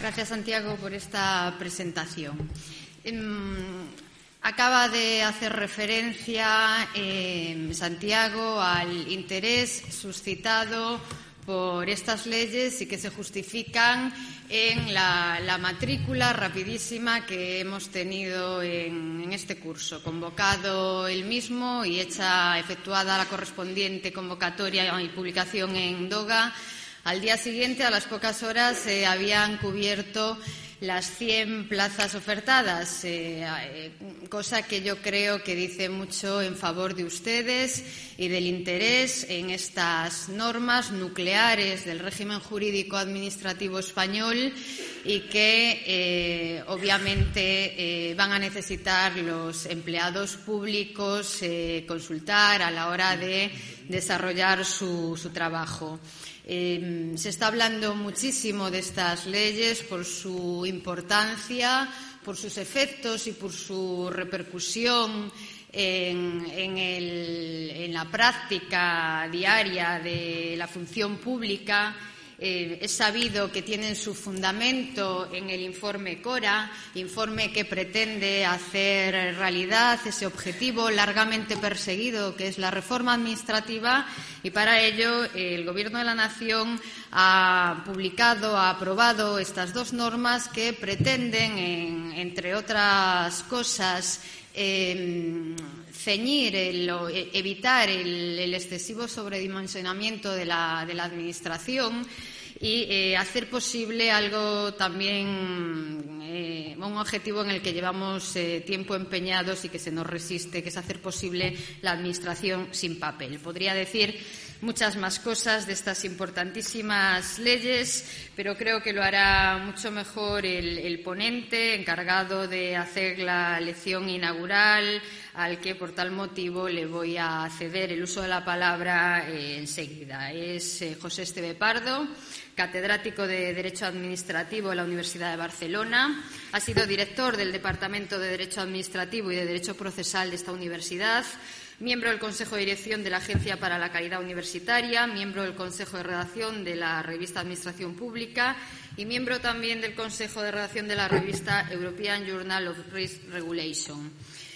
Gracias, Santiago, por esta presentación. Acaba de hacer referencia, Santiago, al interés suscitado por estas leyes y que se justifican en la matrícula rapidísima que hemos tenido en este curso, convocado el mismo y efectuada la correspondiente convocatoria y publicación en DOGA. Al día siguiente, a las pocas horas, se habían cubierto las 100 plazas ofertadas, cosa que yo creo que dice mucho en favor de ustedes y del interés en estas normas nucleares del régimen jurídico administrativo español y que obviamente van a necesitar los empleados públicos consultar a la hora de desarrollar su trabajo. Se está hablando muchísimo de estas leyes por su importancia, por sus efectos y por su repercusión en la práctica diaria de la función pública. Es sabido que tienen su fundamento en el informe CORA, informe que pretende hacer realidad ese objetivo largamente perseguido, que es la reforma administrativa, y para ello el Gobierno de la Nación ha aprobado estas dos normas que pretenden, entre otras cosas, evitar el excesivo sobredimensionamiento de la Administración y hacer posible algo también, un objetivo en el que llevamos tiempo empeñados y que se nos resiste, que es hacer posible la Administración sin papel. Podría decir muchas más cosas de estas importantísimas leyes, pero creo que lo hará mucho mejor el ponente encargado de hacer la lección inaugural, al que por tal motivo le voy a ceder el uso de la palabra enseguida. Es José Esteve Pardo, catedrático de Derecho Administrativo en la Universidad de Barcelona. Ha sido director del Departamento de Derecho Administrativo y de Derecho Procesal de esta universidad, miembro del Consejo de Dirección de la Agencia para la Calidad Universitaria, miembro del Consejo de Redacción de la revista Administración Pública y miembro también del Consejo de Redacción de la revista European Journal of Risk Regulation.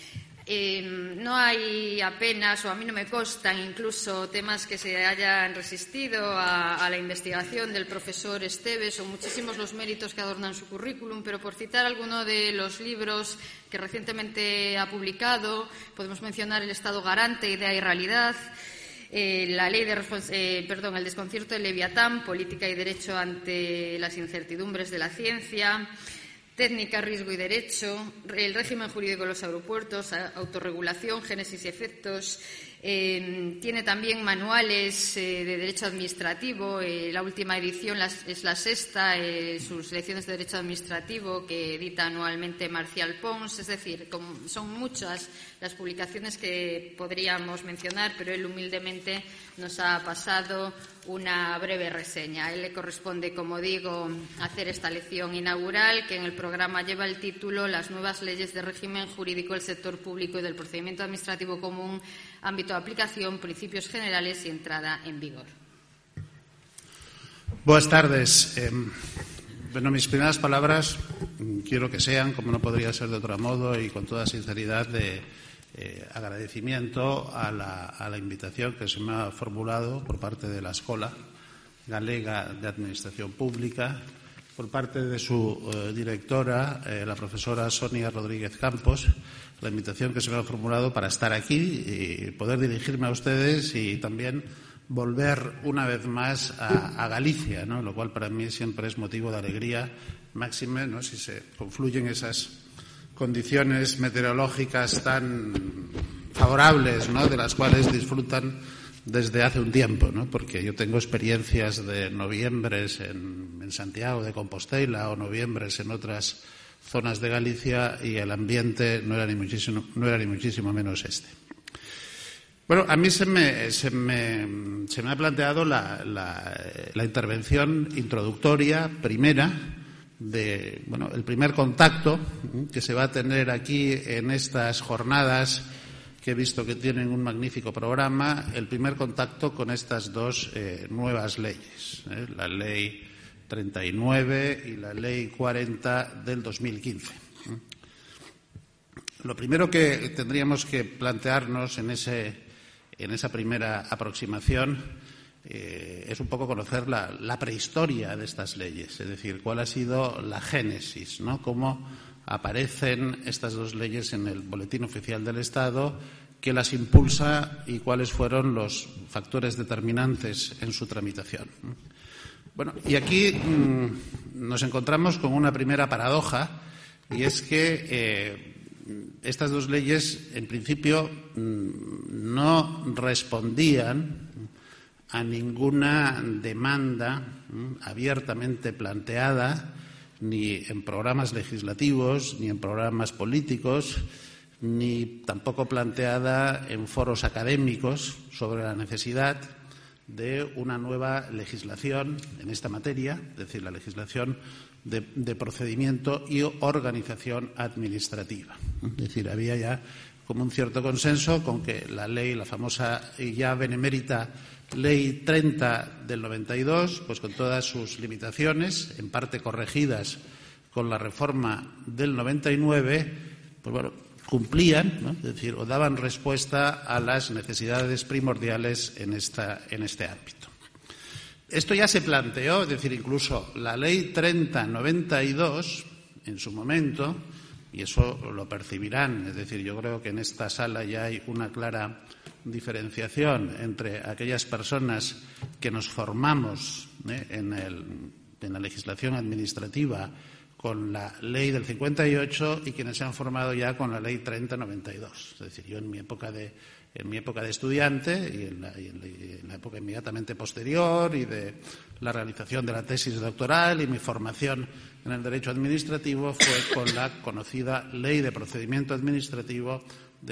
No hay apenas, o a mí no me constan incluso, temas que se hayan resistido a la investigación del profesor Esteve. Son muchísimos los méritos que adornan su currículum, pero por citar alguno de los libros que recientemente ha publicado, podemos mencionar El Estado Garante, Idea y Realidad, el desconcierto de Leviatán, Política y Derecho ante las incertidumbres de la ciencia, Técnica, Riesgo y Derecho, el régimen jurídico de los aeropuertos, autorregulación, génesis y efectos. Tiene también manuales de derecho administrativo. La última edición es la sexta, sus lecciones de derecho administrativo que edita anualmente Marcial Pons. Es decir, son muchas las publicaciones que podríamos mencionar, pero él humildemente nos ha pasado una breve reseña. A él le corresponde, como digo, hacer esta lección inaugural, que en el programa lleva el título Las nuevas leyes de régimen jurídico del sector público y del procedimiento administrativo común, ámbito de aplicación, principios generales y entrada en vigor. Buenas tardes. Mis primeras palabras quiero que sean, como no podría ser de otro modo y con toda sinceridad, de agradecimiento a la invitación que se me ha formulado por parte de la Escola Galega de Administración Pública, por parte de su directora, la profesora Sonia Rodríguez Campos, la invitación que se me ha formulado para estar aquí y poder dirigirme a ustedes y también volver una vez más a Galicia, ¿no? Lo cual para mí siempre es motivo de alegría máxima, ¿no? Si se confluyen esas condiciones meteorológicas tan favorables, ¿no? De las cuales disfrutan desde hace un tiempo, ¿no? Porque yo tengo experiencias de noviembres en Santiago de Compostela o noviembres en otras zonas de Galicia y el ambiente no era ni muchísimo menos este. Bueno, a mí se me ha planteado la intervención introductoria primera de, el primer contacto que se va a tener aquí en estas jornadas que he visto que tienen un magnífico programa, el primer contacto con estas dos nuevas leyes, la ley 39 y la Ley 40 del 2015. Lo primero que tendríamos que plantearnos en esa primera aproximación es un poco conocer la prehistoria de estas leyes, es decir, cuál ha sido la génesis, ¿no? Cómo aparecen estas dos leyes en el Boletín Oficial del Estado, qué las impulsa y cuáles fueron los factores determinantes en su tramitación. Bueno, y aquí nos encontramos con una primera paradoja, y es que estas dos leyes, en principio, no respondían a ninguna demanda abiertamente planteada, ni en programas legislativos, ni en programas políticos, ni tampoco planteada en foros académicos sobre la necesidad de una nueva legislación en esta materia, es decir, la legislación de procedimiento y organización administrativa. Es decir, había ya como un cierto consenso con que la ley, la famosa y ya benemérita Ley 30 del 92, pues con todas sus limitaciones, en parte corregidas con la reforma del 99, pues bueno, cumplían, ¿no? Es decir, o daban respuesta a las necesidades primordiales en este ámbito. Esto ya se planteó, es decir, incluso la Ley 30/92, en su momento, y eso lo percibirán, es decir, yo creo que en esta sala ya hay una clara diferenciación entre aquellas personas que nos formamos en la legislación administrativa con la Ley del 58 y quienes se han formado ya con la Ley 30/92. Es decir, yo en mi época de estudiante y en la época inmediatamente posterior y de la realización de la tesis doctoral y mi formación en el derecho administrativo fue con la conocida Ley de Procedimiento Administrativo de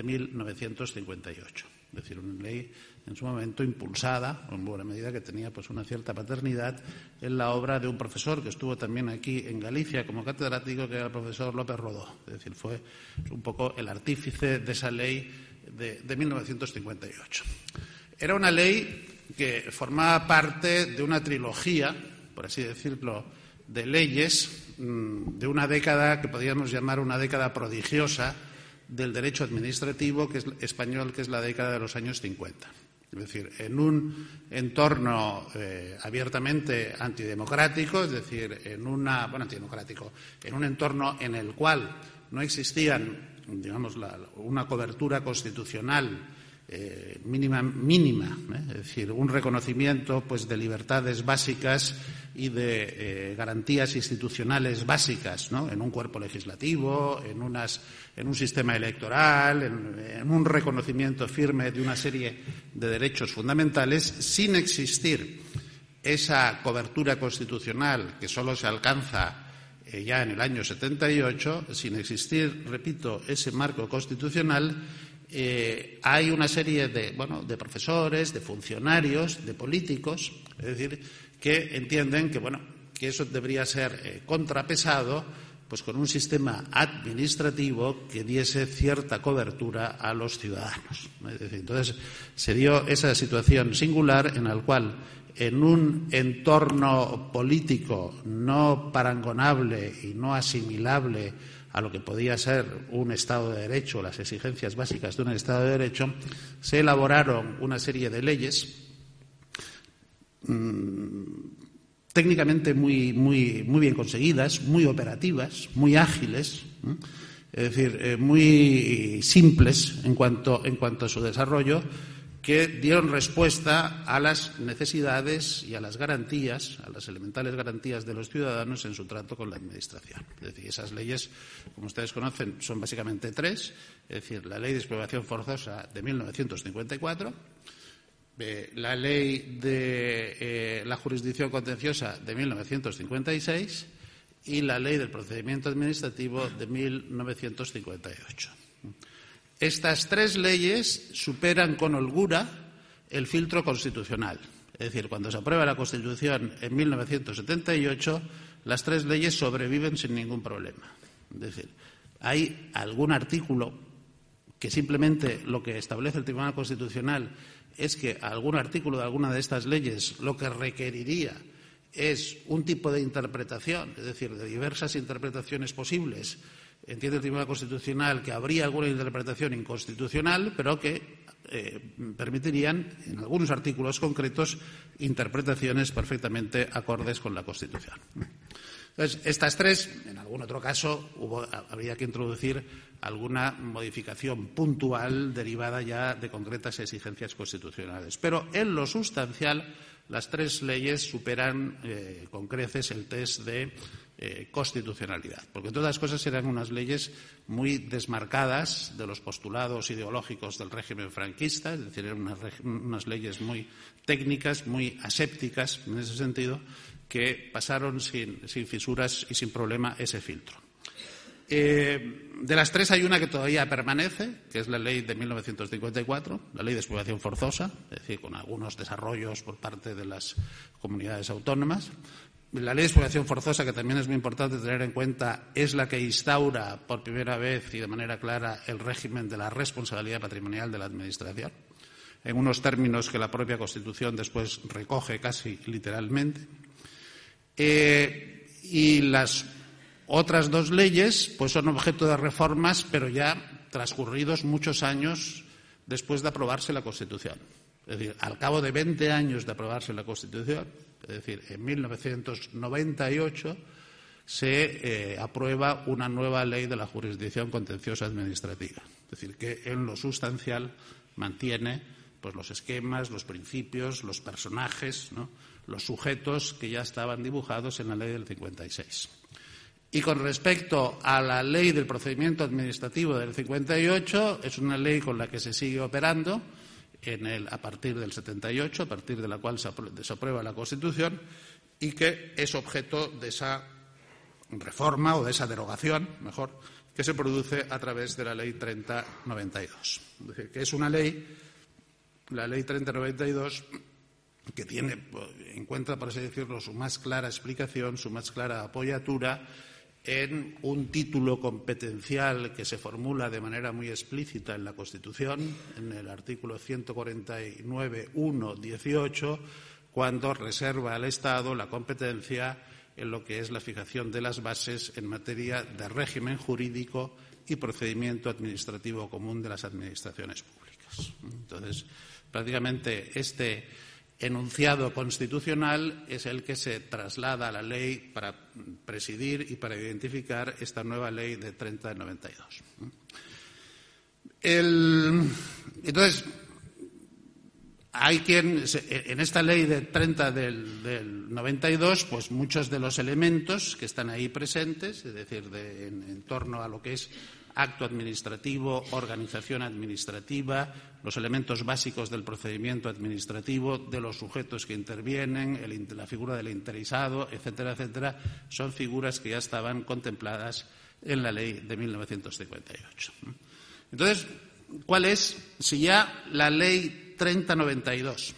1958. Es decir, una ley en su momento impulsada, en buena medida, que tenía pues una cierta paternidad en la obra de un profesor que estuvo también aquí en Galicia como catedrático, que era el profesor López Rodó. Es decir, fue un poco el artífice de esa ley de 1958. Era una ley que formaba parte de una trilogía, por así decirlo, de leyes de una década que podríamos llamar una década prodigiosa del derecho administrativo español, que es la década de los años 50. Es decir, en un entorno abiertamente antidemocrático, es decir, en un entorno en el cual no existían, digamos, una cobertura constitucional mínima, es decir, un reconocimiento pues de libertades básicas y de garantías institucionales básicas, ¿no? En un cuerpo legislativo, en un sistema electoral, en un reconocimiento firme de una serie de derechos fundamentales, sin existir esa cobertura constitucional que solo se alcanza ya en el año 78, sin existir, repito, ese marco constitucional. Hay una serie de profesores, de funcionarios, de políticos, es decir, que entienden que eso debería ser contrapesado pues con un sistema administrativo que diese cierta cobertura a los ciudadanos. Es decir, entonces se dio esa situación singular en la cual, en un entorno político no parangonable y no asimilable a lo que podía ser un Estado de Derecho, las exigencias básicas de un Estado de Derecho, se elaboraron una serie de leyes técnicamente muy bien conseguidas, muy operativas, muy ágiles, es decir, muy simples en cuanto a su desarrollo, que dieron respuesta a las necesidades y a las garantías, a las elementales garantías de los ciudadanos en su trato con la Administración. Es decir, esas leyes, como ustedes conocen, son básicamente tres, es decir, la Ley de Expropiación Forzosa de 1954, la Ley de la Jurisdicción Contenciosa de 1956 y la Ley del Procedimiento Administrativo de 1958. Estas tres leyes superan con holgura el filtro constitucional. Es decir, cuando se aprueba la Constitución en 1978, las tres leyes sobreviven sin ningún problema. Es decir, hay algún artículo que simplemente lo que establece el Tribunal Constitucional es que algún artículo de alguna de estas leyes lo que requeriría es un tipo de interpretación, es decir, de diversas interpretaciones posibles, entiende el Tribunal Constitucional que habría alguna interpretación inconstitucional, pero que permitirían, en algunos artículos concretos, interpretaciones perfectamente acordes con la Constitución. Entonces, estas tres, en algún otro caso, habría que introducir alguna modificación puntual derivada ya de concretas exigencias constitucionales. Pero en lo sustancial, las tres leyes superan con creces el test de constitucionalidad, porque todas las cosas eran unas leyes muy desmarcadas de los postulados ideológicos del régimen franquista, es decir, eran unas leyes muy técnicas, muy asépticas en ese sentido, que pasaron sin fisuras y sin problema ese filtro. De las tres hay una que todavía permanece, que es la ley de 1954, la ley de expropiación forzosa, es decir, con algunos desarrollos por parte de las comunidades autónomas. La ley de expropiación forzosa, que también es muy importante tener en cuenta, es la que instaura por primera vez y de manera clara el régimen de la responsabilidad patrimonial de la Administración, en unos términos que la propia Constitución después recoge casi literalmente. Y las otras dos leyes pues son objeto de reformas, pero ya transcurridos muchos años después de aprobarse la Constitución. Es decir, al cabo de 20 años de aprobarse la Constitución, es decir, en 1998, se aprueba una nueva ley de la jurisdicción contenciosa administrativa. Es decir, que en lo sustancial mantiene pues, los esquemas, los principios, los personajes, ¿no?, los sujetos que ya estaban dibujados en la ley del 56. Y con respecto a la ley del procedimiento administrativo del 58, es una ley con la que se sigue operando a partir del 78, a partir de la cual se aprueba la Constitución, y que es objeto de esa reforma o de esa derogación, mejor, que se produce a través de la Ley 3092. Es decir, que es una ley, la Ley 3092, que encuentra, por así decirlo, su más clara explicación, su más clara apoyatura en un título competencial que se formula de manera muy explícita en la Constitución, en el artículo 149.1.18, cuando reserva al Estado la competencia en lo que es la fijación de las bases en materia de régimen jurídico y procedimiento administrativo común de las administraciones públicas. Entonces, prácticamente este enunciado constitucional es el que se traslada a la ley para presidir y para identificar esta nueva ley de 3092. Entonces, hay quien, en esta ley de 30 del 92, pues muchos de los elementos que están ahí presentes, es decir, en torno a lo que es acto administrativo, organización administrativa, los elementos básicos del procedimiento administrativo, de los sujetos que intervienen, la figura del interesado, etcétera, etcétera, son figuras que ya estaban contempladas en la ley de 1958. Entonces, ¿cuál es? Si ya la ley 3092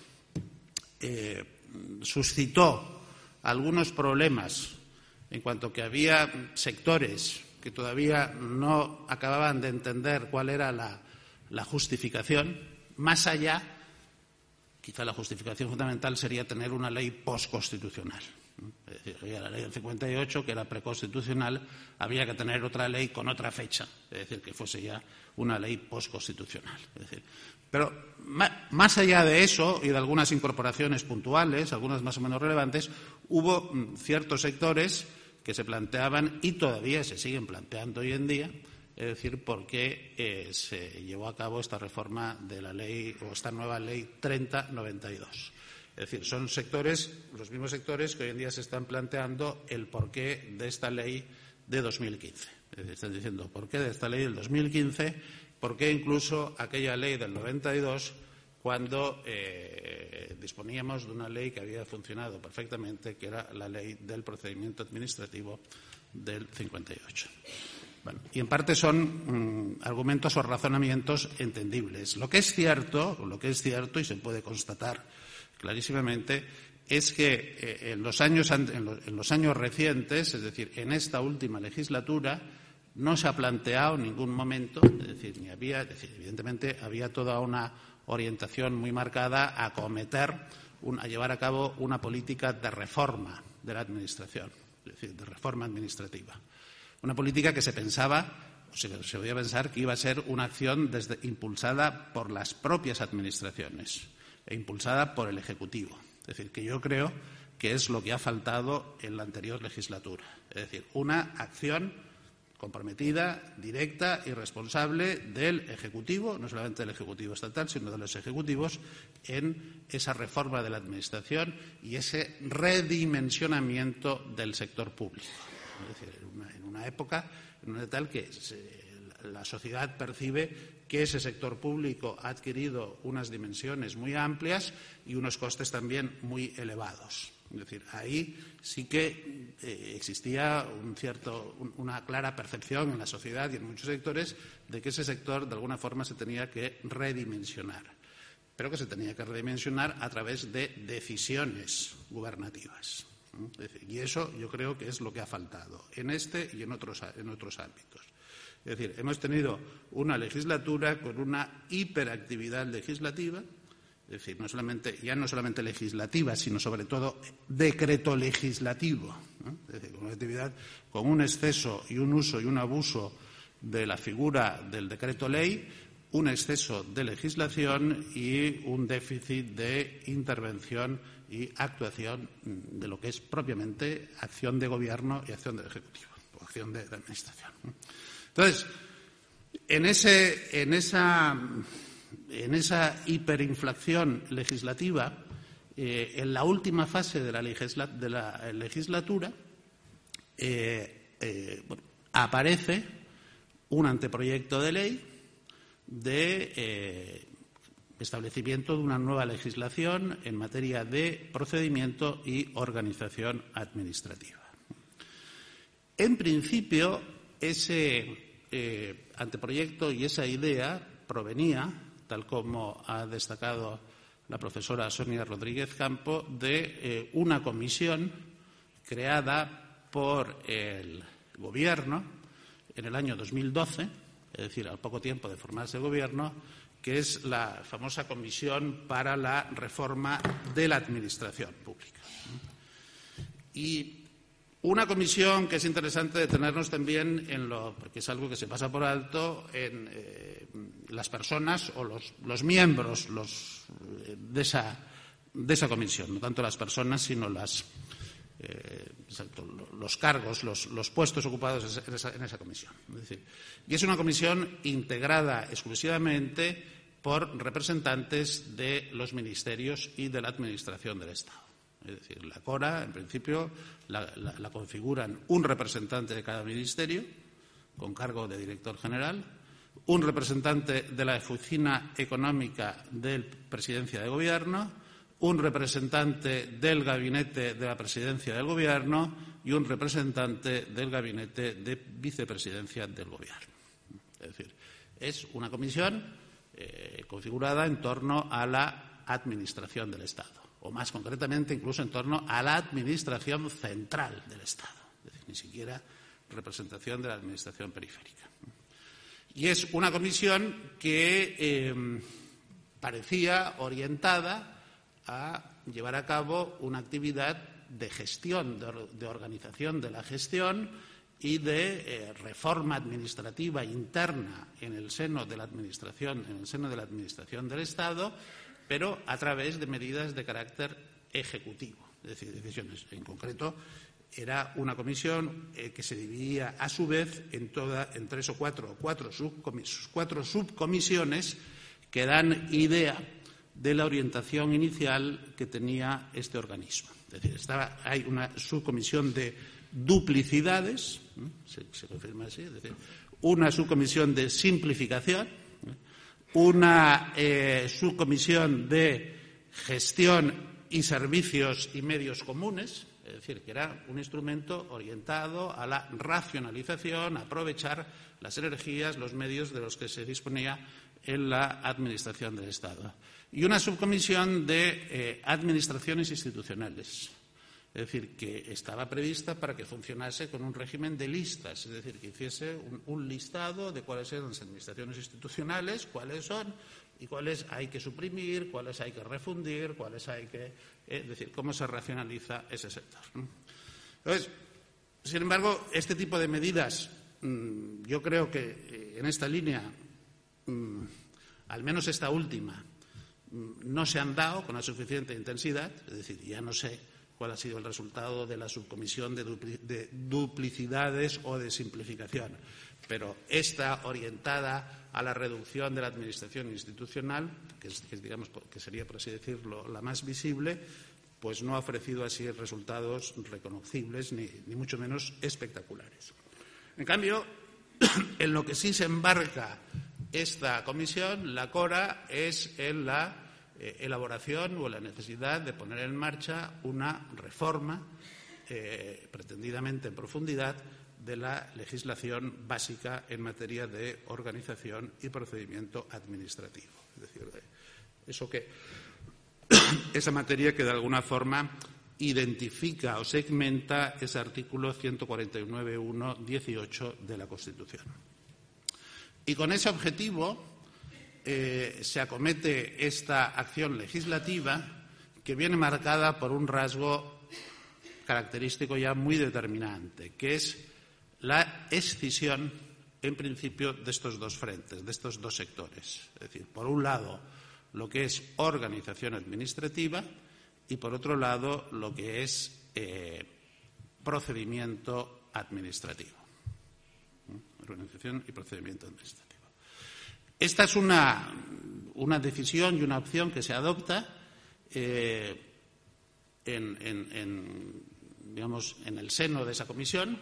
suscitó algunos problemas en cuanto que había sectores que todavía no acababan de entender cuál era la justificación, más allá, quizá la justificación fundamental sería tener una ley posconstitucional. Es decir, había la ley del 58, que era preconstitucional, había que tener otra ley con otra fecha, es decir, que fuese ya una ley posconstitucional. Es decir, pero más allá de eso y de algunas incorporaciones puntuales, algunas más o menos relevantes, hubo ciertos sectores que se planteaban y todavía se siguen planteando hoy en día, es decir, por qué se llevó a cabo esta reforma de la ley o esta nueva ley 3092. Es decir, son sectores, los mismos sectores que hoy en día se están planteando el porqué de esta ley de 2015. Es decir, están diciendo por qué de esta ley del 2015, por qué incluso aquella ley del 92, cuando disponíamos de una ley que había funcionado perfectamente, que era la ley del procedimiento administrativo del 58. Bueno, y en parte son argumentos o razonamientos entendibles. Lo que es cierto y se puede constatar clarísimamente es que en los años recientes, es decir, en esta última legislatura, no se ha planteado en ningún momento, evidentemente había toda una orientación muy marcada a llevar a cabo una política de reforma de la Administración, es decir, de reforma administrativa. Una política que se pensaba, se podía pensar que iba a ser una acción impulsada por las propias administraciones e impulsada por el Ejecutivo. Es decir, que yo creo que es lo que ha faltado en la anterior legislatura. Es decir, una acción comprometida, directa y responsable del Ejecutivo, no solamente del Ejecutivo estatal, sino de los ejecutivos, en esa reforma de la Administración y ese redimensionamiento del sector público. Es decir, en una época en tal que la sociedad percibe que ese sector público ha adquirido unas dimensiones muy amplias y unos costes también muy elevados. Es decir, ahí sí que existía una clara percepción en la sociedad y en muchos sectores de que ese sector de alguna forma se tenía que redimensionar, pero que se tenía que redimensionar a través de decisiones gubernativas. Es decir, y eso yo creo que es lo que ha faltado en este y en otros ámbitos. Es decir, hemos tenido una legislatura con una hiperactividad legislativa, es decir, no solamente legislativa, sino sobre todo decreto legislativo, ¿no? Es decir, una actividad con un exceso y un uso y un abuso de la figura del decreto ley, un exceso de legislación y un déficit de intervención y actuación de lo que es propiamente acción de gobierno y acción del Ejecutivo, o acción de administración. Entonces, en esa hiperinflación legislativa, en la última fase de la legislatura, aparece un anteproyecto de ley de establecimiento de una nueva legislación en materia de procedimiento y organización administrativa. En principio, ese anteproyecto y esa idea provenía, tal como ha destacado la profesora Sonia Rodríguez Campo, de una comisión creada por el Gobierno en el año 2012, es decir, al poco tiempo de formarse el Gobierno, que es la famosa Comisión para la Reforma de la Administración Pública. Y una comisión que es interesante detenernos también porque es algo que se pasa por alto, en las personas o los miembros de esa comisión, no tanto las personas, sino los cargos, los puestos ocupados en esa comisión. Y es una comisión integrada exclusivamente por representantes de los ministerios y de la Administración del Estado. Es decir, la CORA, en principio, la configuran un representante de cada ministerio, con cargo de director general, un representante de la Oficina Económica de Presidencia de Gobierno, un representante del Gabinete de la Presidencia del Gobierno y un representante del Gabinete de Vicepresidencia del Gobierno. Es decir, es una comisión configurada en torno a la Administración del Estado, o más concretamente incluso en torno a la Administración central del Estado, es decir, ni siquiera representación de la Administración periférica. Y es una comisión que parecía orientada a llevar a cabo una actividad de gestión, de organización de la gestión y de reforma administrativa interna en el seno de la Administración del Estado, pero a través de medidas de carácter ejecutivo, es decir, decisiones. En concreto, era una comisión que se dividía a su vez en tres o cuatro subcomisiones que dan idea de la orientación inicial que tenía este organismo. Es decir, hay una subcomisión de duplicidades, se confirma así, es decir, una subcomisión de simplificación, una subcomisión de gestión y servicios y medios comunes, es decir, que era un instrumento orientado a la racionalización, a aprovechar las energías, los medios de los que se disponía en la Administración del Estado. Y una subcomisión de administraciones institucionales, es decir, que estaba prevista para que funcionase con un régimen de listas, es decir, que hiciese un listado de cuáles eran las administraciones institucionales, cuáles son y cuáles hay que suprimir, cuáles hay que refundir, cuáles hay que... Es decir, cómo se racionaliza ese sector, ¿no? Entonces, sin embargo, este tipo de medidas, yo creo que en esta línea, al menos esta última, no se han dado con la suficiente intensidad. Es decir, ya no sé cuál ha sido el resultado de la subcomisión de duplicidades o de simplificación, pero esta orientada a la reducción de la administración institucional, que sería, por así decirlo, la más visible, pues no ha ofrecido así resultados reconocibles ni mucho menos espectaculares. En cambio, en lo que sí se embarca esta comisión, la CORA, es en la elaboración o la necesidad de poner en marcha una reforma pretendidamente en profundidad de la legislación básica en materia de organización y procedimiento administrativo. Es decir, esa materia que de alguna forma identifica o segmenta ese artículo 149.1.18 de la Constitución. Y con ese objetivo se acomete esta acción legislativa, que viene marcada por un rasgo característico ya muy determinante, que es la escisión, en principio, de estos dos frentes, de estos dos sectores. Es decir, por un lado, lo que es organización administrativa y, por otro lado, lo que es procedimiento administrativo. Organización y procedimiento administrativo. Esta es una decisión y una opción que se adopta en el seno de esa comisión,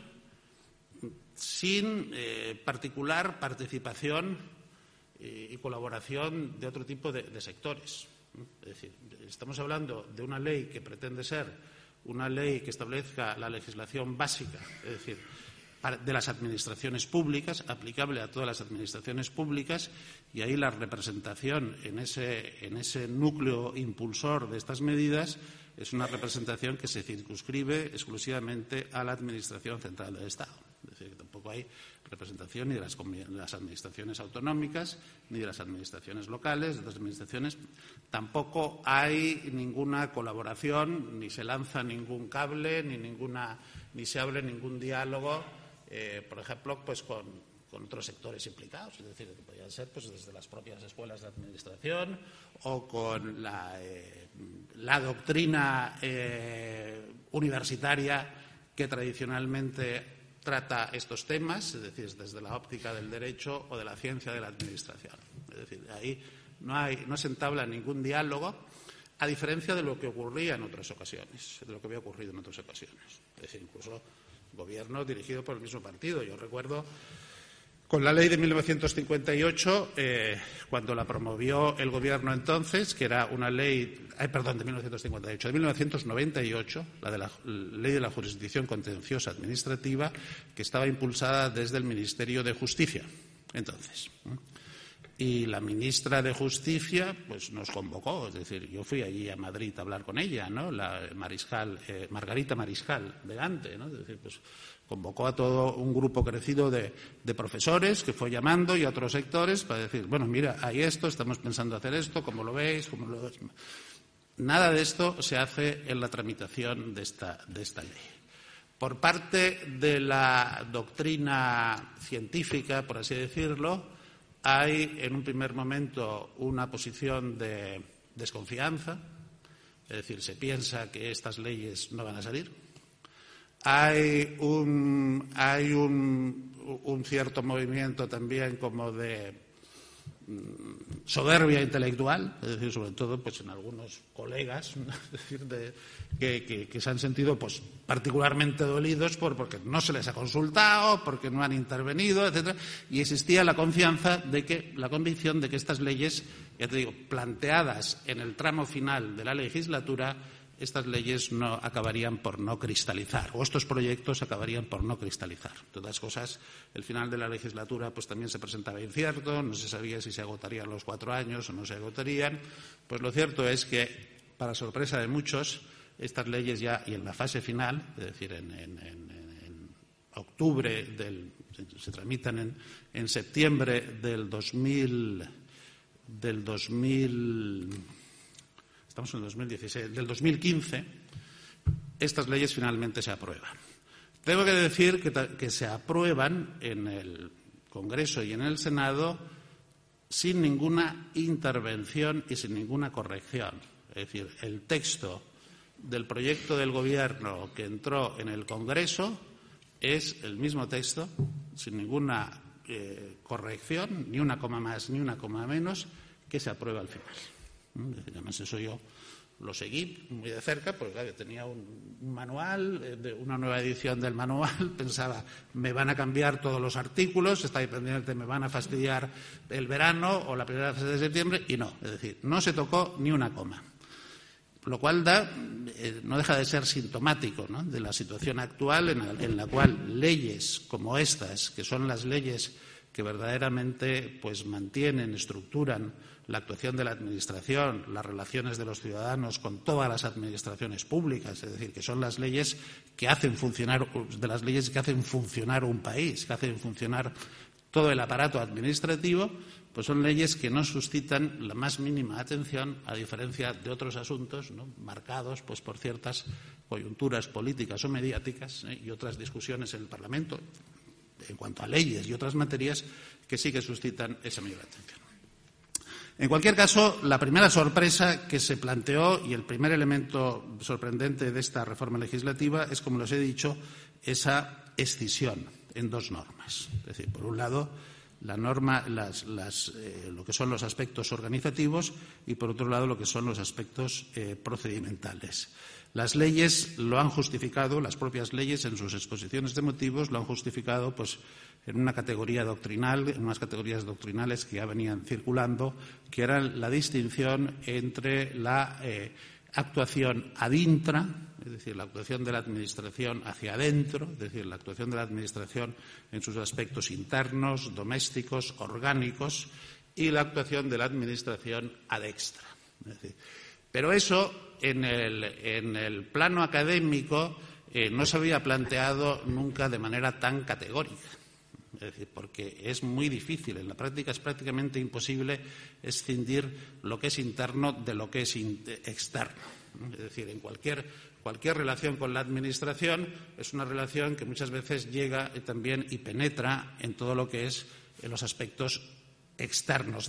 sin particular participación y colaboración de otro tipo de sectores. Es decir, estamos hablando de una ley que pretende ser una ley que establezca la legislación básica, es decir, de las administraciones públicas, aplicable a todas las administraciones públicas, y ahí la representación en ese núcleo impulsor de estas medidas es una representación que se circunscribe exclusivamente a la Administración Central del Estado. Es decir, que tampoco hay representación ni de las administraciones autonómicas, ni de las administraciones locales, de las administraciones. Tampoco hay ninguna colaboración, ni se lanza ningún cable, ni se abre ningún diálogo, por ejemplo, pues con otros sectores implicados, es decir, que podrían ser pues desde las propias escuelas de administración o con la doctrina universitaria que tradicionalmente trata estos temas, es decir, desde la óptica del derecho o de la ciencia de la administración. Es decir, ahí no se entabla ningún diálogo, a diferencia de lo que ocurría en otras ocasiones, de lo que había ocurrido en otras ocasiones. Es decir, incluso gobierno dirigido por el mismo partido. Yo recuerdo con la ley de 1958, cuando la promovió el gobierno entonces, que era una ley, de 1958, de 1998, la de la ley de la jurisdicción contenciosa administrativa, que estaba impulsada desde el Ministerio de Justicia, entonces. Y la ministra de Justicia pues nos convocó, es decir, yo fui allí a Madrid a hablar con ella, ¿no? La Margarita Mariscal de Gante, ¿no? Es decir, pues convocó a todo un grupo crecido de profesores que fue llamando y a otros sectores para decir, bueno, mira, hay esto, estamos pensando hacer esto, ¿cómo lo veis? Nada de esto se hace en la tramitación de esta ley. Por parte de la doctrina científica, por así decirlo, hay en un primer momento una posición de desconfianza, es decir, se piensa que estas leyes no van a salir. Hay un cierto movimiento también como de soberbia intelectual, es decir, sobre todo pues en algunos colegas, es decir, que se han sentido pues particularmente dolidos porque no se les ha consultado, porque no han intervenido, etcétera, y existía la convicción de que estas leyes, ya te digo, planteadas en el tramo final de la legislatura, estas leyes no acabarían por no cristalizar, o estos proyectos acabarían por no cristalizar. De todas cosas, el final de la legislatura pues también se presentaba incierto, no se sabía si se agotarían los 4 años o no se agotarían. Pues lo cierto es que, para sorpresa de muchos, estas leyes ya, y en la fase final, es decir, en octubre se tramitan en septiembre del 2000, estamos en el 2016, del 2015, estas leyes finalmente se aprueban. Tengo que decir que se aprueban en el Congreso y en el Senado sin ninguna intervención y sin ninguna corrección. Es decir, el texto del proyecto del Gobierno que entró en el Congreso es el mismo texto, sin ninguna corrección, ni una coma más ni una coma menos, que se aprueba al final. Además, eso yo lo seguí muy de cerca, porque claro, tenía un manual, una nueva edición del manual, pensaba, me van a cambiar todos los artículos, está ahí pendiente, me van a fastidiar el verano o la primera fase de septiembre, y no, es decir, no se tocó ni una coma. Lo cual no deja de ser sintomático, ¿no?, de la situación actual en la cual leyes como estas, que son las leyes que verdaderamente pues mantienen, estructuran la actuación de la Administración, las relaciones de los ciudadanos con todas las administraciones públicas, es decir, que son las leyes que hacen funcionar, un país, que hacen funcionar todo el aparato administrativo, pues son leyes que no suscitan la más mínima atención, a diferencia de otros asuntos, ¿no?, marcados pues por ciertas coyunturas políticas o mediáticas, y otras discusiones en el Parlamento en cuanto a leyes y otras materias que sí que suscitan esa mayor atención. En cualquier caso, la primera sorpresa que se planteó y el primer elemento sorprendente de esta reforma legislativa es, como les he dicho, esa escisión en dos normas. Es decir, por un lado, la norma, lo que son los aspectos organizativos, y por otro lado lo que son los aspectos procedimentales. Las leyes lo han justificado, las propias leyes en sus exposiciones de motivos lo han justificado pues en una categoría doctrinal, en unas categorías doctrinales que ya venían circulando, que eran la distinción entre la actuación ad intra, es decir, la actuación de la Administración hacia adentro, es decir, la actuación de la Administración en sus aspectos internos, domésticos, orgánicos, y la actuación de la Administración ad extra. Es decir, pero eso en el plano académico no se había planteado nunca de manera tan categórica. Es decir, porque es muy difícil, en la práctica es prácticamente imposible escindir lo que es interno de lo que es externo. Es decir, en cualquier relación con la Administración es una relación que muchas veces llega también y penetra en todo lo que es en los aspectos internos de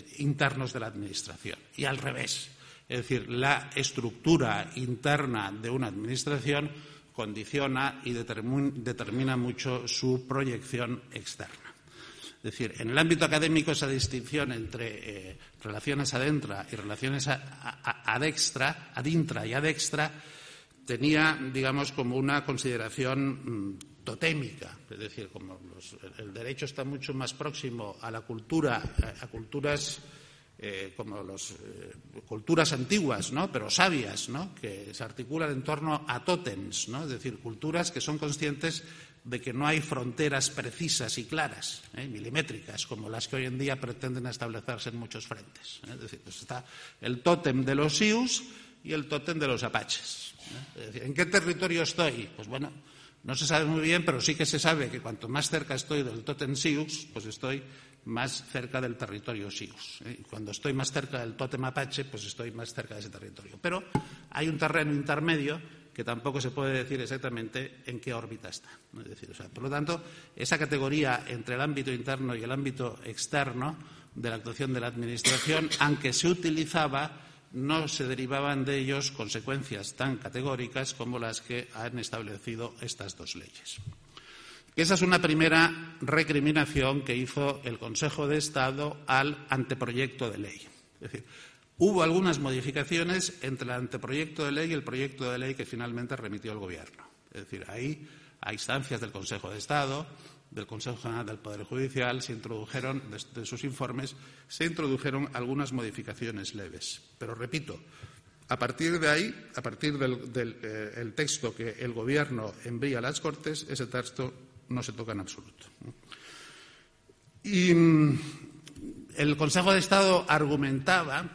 la Administración. Y al revés. Es decir, la estructura interna de una Administración condiciona y determina mucho su proyección externa. Es decir, en el ámbito académico esa distinción entre relaciones ad intra y relaciones ad intra y ad extra tenía, digamos, como una consideración totémica. Es decir, como el derecho está mucho más próximo a la cultura, a culturas como las culturas antiguas, ¿no?, pero sabias, ¿no?, que se articulan en torno a tótems, ¿no?, es decir, culturas que son conscientes de que no hay fronteras precisas y claras, milimétricas, como las que hoy en día pretenden establecerse en muchos frentes. Es decir, pues está el tótem de los Sioux y el tótem de los apaches. Es decir, ¿en qué territorio estoy? Pues bueno, no se sabe muy bien, pero sí que se sabe que cuanto más cerca estoy del tótem Sioux, pues estoy más cerca del territorio Sioux. Cuando estoy más cerca del tótem apache, pues estoy más cerca de ese territorio. Pero hay un terreno intermedio que tampoco se puede decir exactamente en qué órbita está. Es decir, por lo tanto, esa categoría entre el ámbito interno y el ámbito externo de la actuación de la Administración, aunque se utilizaba, no se derivaban de ellos consecuencias tan categóricas como las que han establecido estas dos leyes. Esa es una primera recriminación que hizo el Consejo de Estado al anteproyecto de ley. Es decir, hubo algunas modificaciones entre el anteproyecto de ley y el proyecto de ley que finalmente remitió el Gobierno. Es decir, ahí, a instancias del Consejo de Estado, del Consejo General del Poder Judicial, se introdujeron, de sus informes, se introdujeron algunas modificaciones leves. Pero, repito, a partir de ahí, a partir del texto que el Gobierno envía a las Cortes, ese texto no se toca en absoluto. Y el Consejo de Estado argumentaba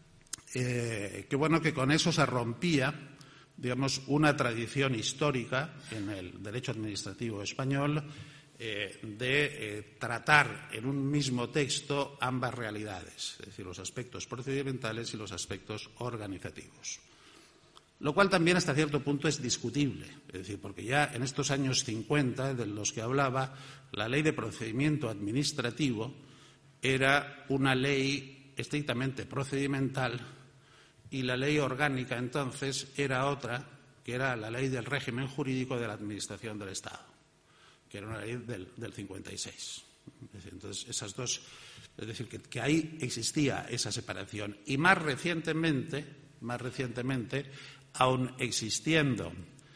que con eso se rompía, digamos, una tradición histórica en el derecho administrativo español de tratar en un mismo texto ambas realidades, es decir, los aspectos procedimentales y los aspectos organizativos. lo cual también hasta cierto punto es discutible. Es decir, porque ya en estos años 50, de los que hablaba, la ley de procedimiento administrativo era una ley estrictamente procedimental y la ley orgánica entonces era otra, que era la ley del régimen jurídico de la Administración del Estado, que era una ley del 56. Es decir, entonces, esas dos, es decir, que ahí existía esa separación. Y más recientemente, aun existiendo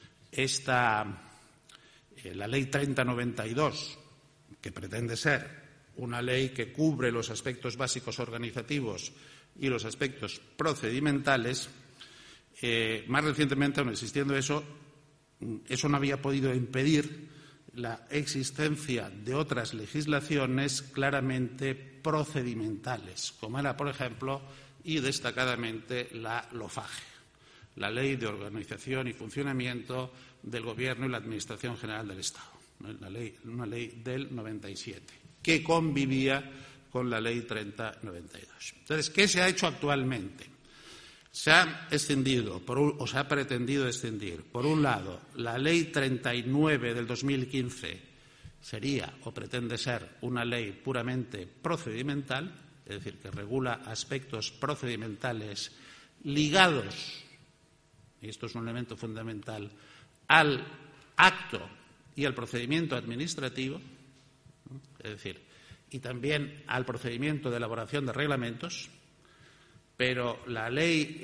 la ley 3092, que pretende ser una ley que cubre los aspectos básicos organizativos y los aspectos procedimentales, más recientemente, aun existiendo eso no había podido impedir la existencia de otras legislaciones claramente procedimentales, como era, por ejemplo, y destacadamente la LOFAGE, la Ley de Organización y Funcionamiento del Gobierno y la Administración General del Estado, una ley del 97, que convivía con la Ley 3092. Entonces, ¿qué se ha hecho actualmente? Se ha extendido, o se ha pretendido extender, por un lado, la Ley 39 del 2015 sería o pretende ser una ley puramente procedimental, es decir, que regula aspectos procedimentales ligados, y esto es un elemento fundamental, al acto y al procedimiento administrativo, es decir, y también al procedimiento de elaboración de reglamentos. Pero la Ley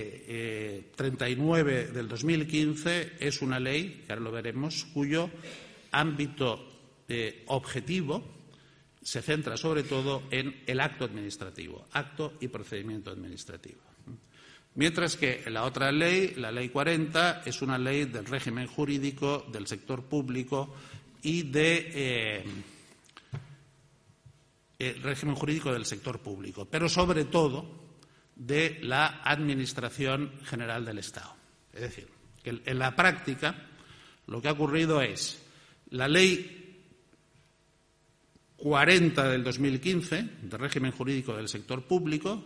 39 del 2015 es una ley, que ahora lo veremos, cuyo ámbito objetivo se centra sobre todo en el acto administrativo, acto y procedimiento administrativo. Mientras que la otra ley, la Ley 40, es una ley del régimen jurídico del sector público y régimen jurídico del sector público, pero sobre todo de la Administración General del Estado. Es decir, que en la práctica lo que ha ocurrido es la Ley 40 del 2015, de régimen jurídico del sector público,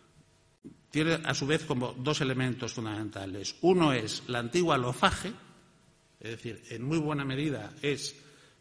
tiene a su vez como dos elementos fundamentales. Uno es la antigua LOFAGE, es decir, en muy buena medida es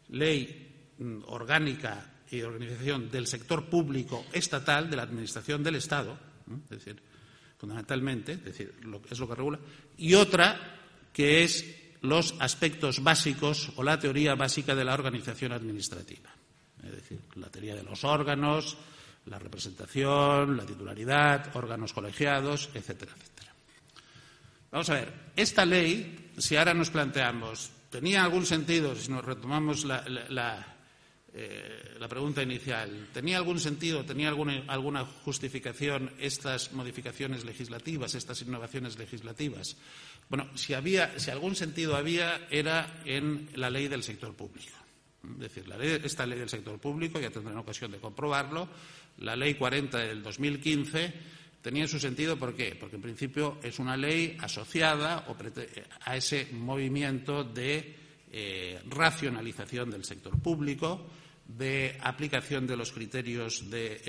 ley orgánica y de organización del sector público estatal, de la Administración del Estado, es decir, fundamentalmente, es decir, es lo que regula, y otra que es los aspectos básicos o la teoría básica de la organización administrativa, es decir, la teoría de los órganos, la representación, la titularidad, órganos colegiados, etcétera, etcétera. Vamos a ver, esta ley, si ahora nos planteamos, ¿tenía algún sentido, si nos retomamos la pregunta inicial, ¿tenía algún sentido, tenía alguna justificación estas modificaciones legislativas, estas innovaciones legislativas? Bueno, si algún sentido había, era en la ley del sector público. Es decir, esta ley del sector público, ya tendrán ocasión de comprobarlo, la Ley 40 del 2015, tenía su sentido. ¿Por qué? Porque en principio es una ley asociada a ese movimiento de racionalización del sector público, de aplicación de los criterios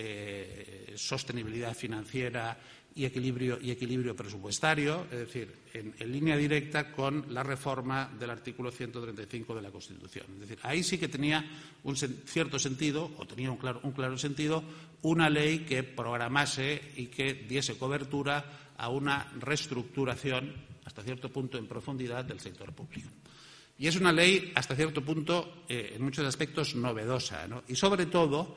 de sostenibilidad financiera y equilibrio presupuestario, es decir, en línea directa con la reforma del artículo 135 de la Constitución. Es decir, ahí sí que tenía un cierto sentido, o tenía un claro sentido, una ley que programase y que diese cobertura a una reestructuración, hasta cierto punto en profundidad, del sector público. Y es una ley, hasta cierto punto, en muchos aspectos novedosa, ¿no? Y sobre todo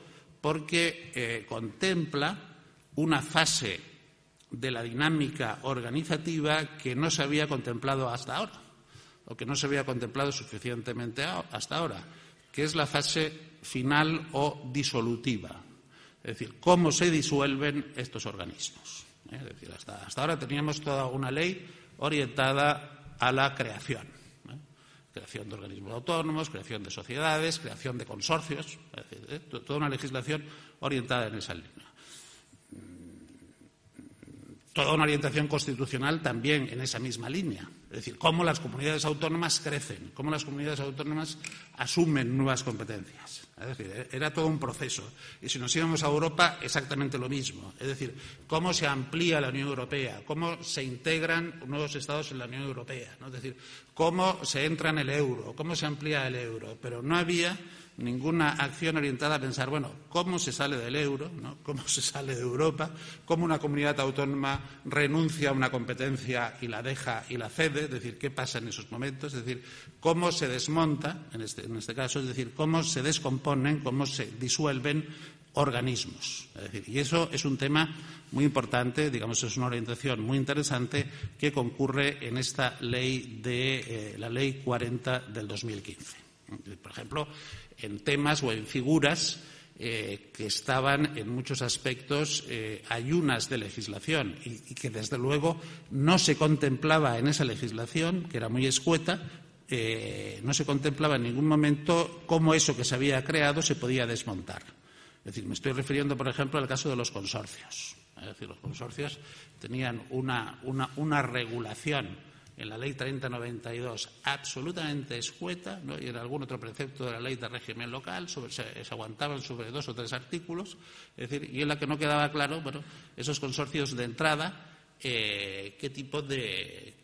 porque contempla una fase de la dinámica organizativa que no se había contemplado hasta ahora, o que no se había contemplado suficientemente hasta ahora, que es la fase final o disolutiva. Es decir, cómo se disuelven estos organismos. Es decir, hasta ahora teníamos toda una ley orientada a la creación. Creación de organismos autónomos, creación de sociedades, creación de consorcios, es decir, toda una legislación orientada en esa línea. toda una orientación constitucional también en esa misma línea. Es decir, cómo las comunidades autónomas crecen, cómo las comunidades autónomas asumen nuevas competencias. Es decir, era todo un proceso. Y si nos íbamos a Europa, exactamente lo mismo. Es decir, cómo se amplía la Unión Europea, cómo se integran nuevos Estados en la Unión Europea, ¿no? Es decir, cómo se entra en el euro, cómo se amplía el euro. Pero no había ninguna acción orientada a pensar, bueno, cómo se sale del euro, ¿no? Cómo se sale de Europa, cómo una comunidad autónoma renuncia a una competencia y la deja y la cede, es decir, qué pasa en esos momentos, es decir, cómo se desmonta, en este caso, es decir, cómo se descomponen, cómo se disuelven organismos. Es decir, y eso es un tema muy importante, digamos, es una orientación muy interesante que concurre en esta ley la Ley 40 del 2015. Por ejemplo, en temas o en figuras que estaban en muchos aspectos ayunas de legislación y que, desde luego, no se contemplaba en esa legislación, que era muy escueta, no se contemplaba en ningún momento cómo eso que se había creado se podía desmontar. Es decir, me estoy refiriendo, por ejemplo, al caso de los consorcios. Es decir, los consorcios tenían una regulación en la Ley 3092 absolutamente escueta, ¿no? Y en algún otro precepto de la Ley de Régimen Local se aguantaban sobre 2 o 3 artículos, es decir, y en la que no quedaba claro, bueno, esos consorcios de entrada, qué tipo de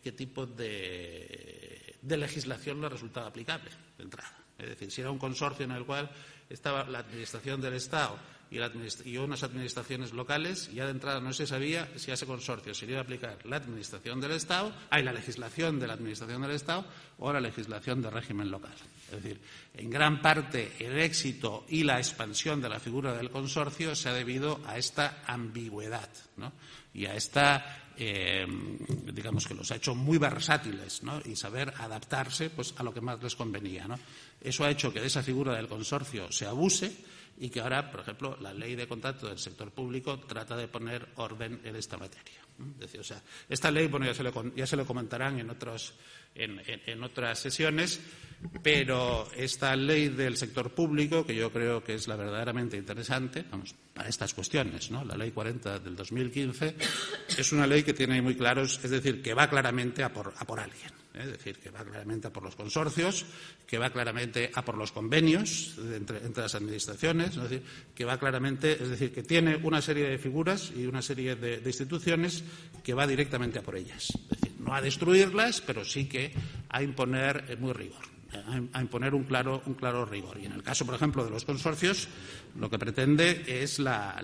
legislación les resultaba aplicable de entrada. Es decir, si era un consorcio en el cual estaba la Administración del Estado y unas administraciones locales, ya de entrada no se sabía si a ese consorcio se le iba a aplicar la Administración del Estado, la legislación de la Administración del Estado o la legislación de régimen local. Es decir, en gran parte el éxito y la expansión de la figura del consorcio se ha debido a esta ambigüedad, ¿no? Y a esta, digamos, que los ha hecho muy versátiles, ¿no? Y saber adaptarse, pues, a lo que más les convenía, ¿no? Eso ha hecho que de esa figura del consorcio se abuse y que ahora, por ejemplo, la Ley de Contrato del Sector Público trata de poner orden en esta materia. Es decir, o sea, esta ley, bueno, ya se lo comentarán en otras sesiones, pero esta Ley del Sector Público, que yo creo que es la verdaderamente interesante, vamos, para estas cuestiones, ¿no? La Ley 40 del 2015 es una ley que tiene muy claros, es decir, que va claramente a por alguien. Es decir, que va claramente a por los consorcios, que va claramente a por los convenios entre las administraciones, es decir, que va claramente, es decir, que tiene una serie de figuras y una serie de instituciones que va directamente a por ellas. Es decir, no a destruirlas, pero sí que a imponer muy rigor, a imponer un claro rigor. Y en el caso, por ejemplo, de los consorcios, lo que pretende es la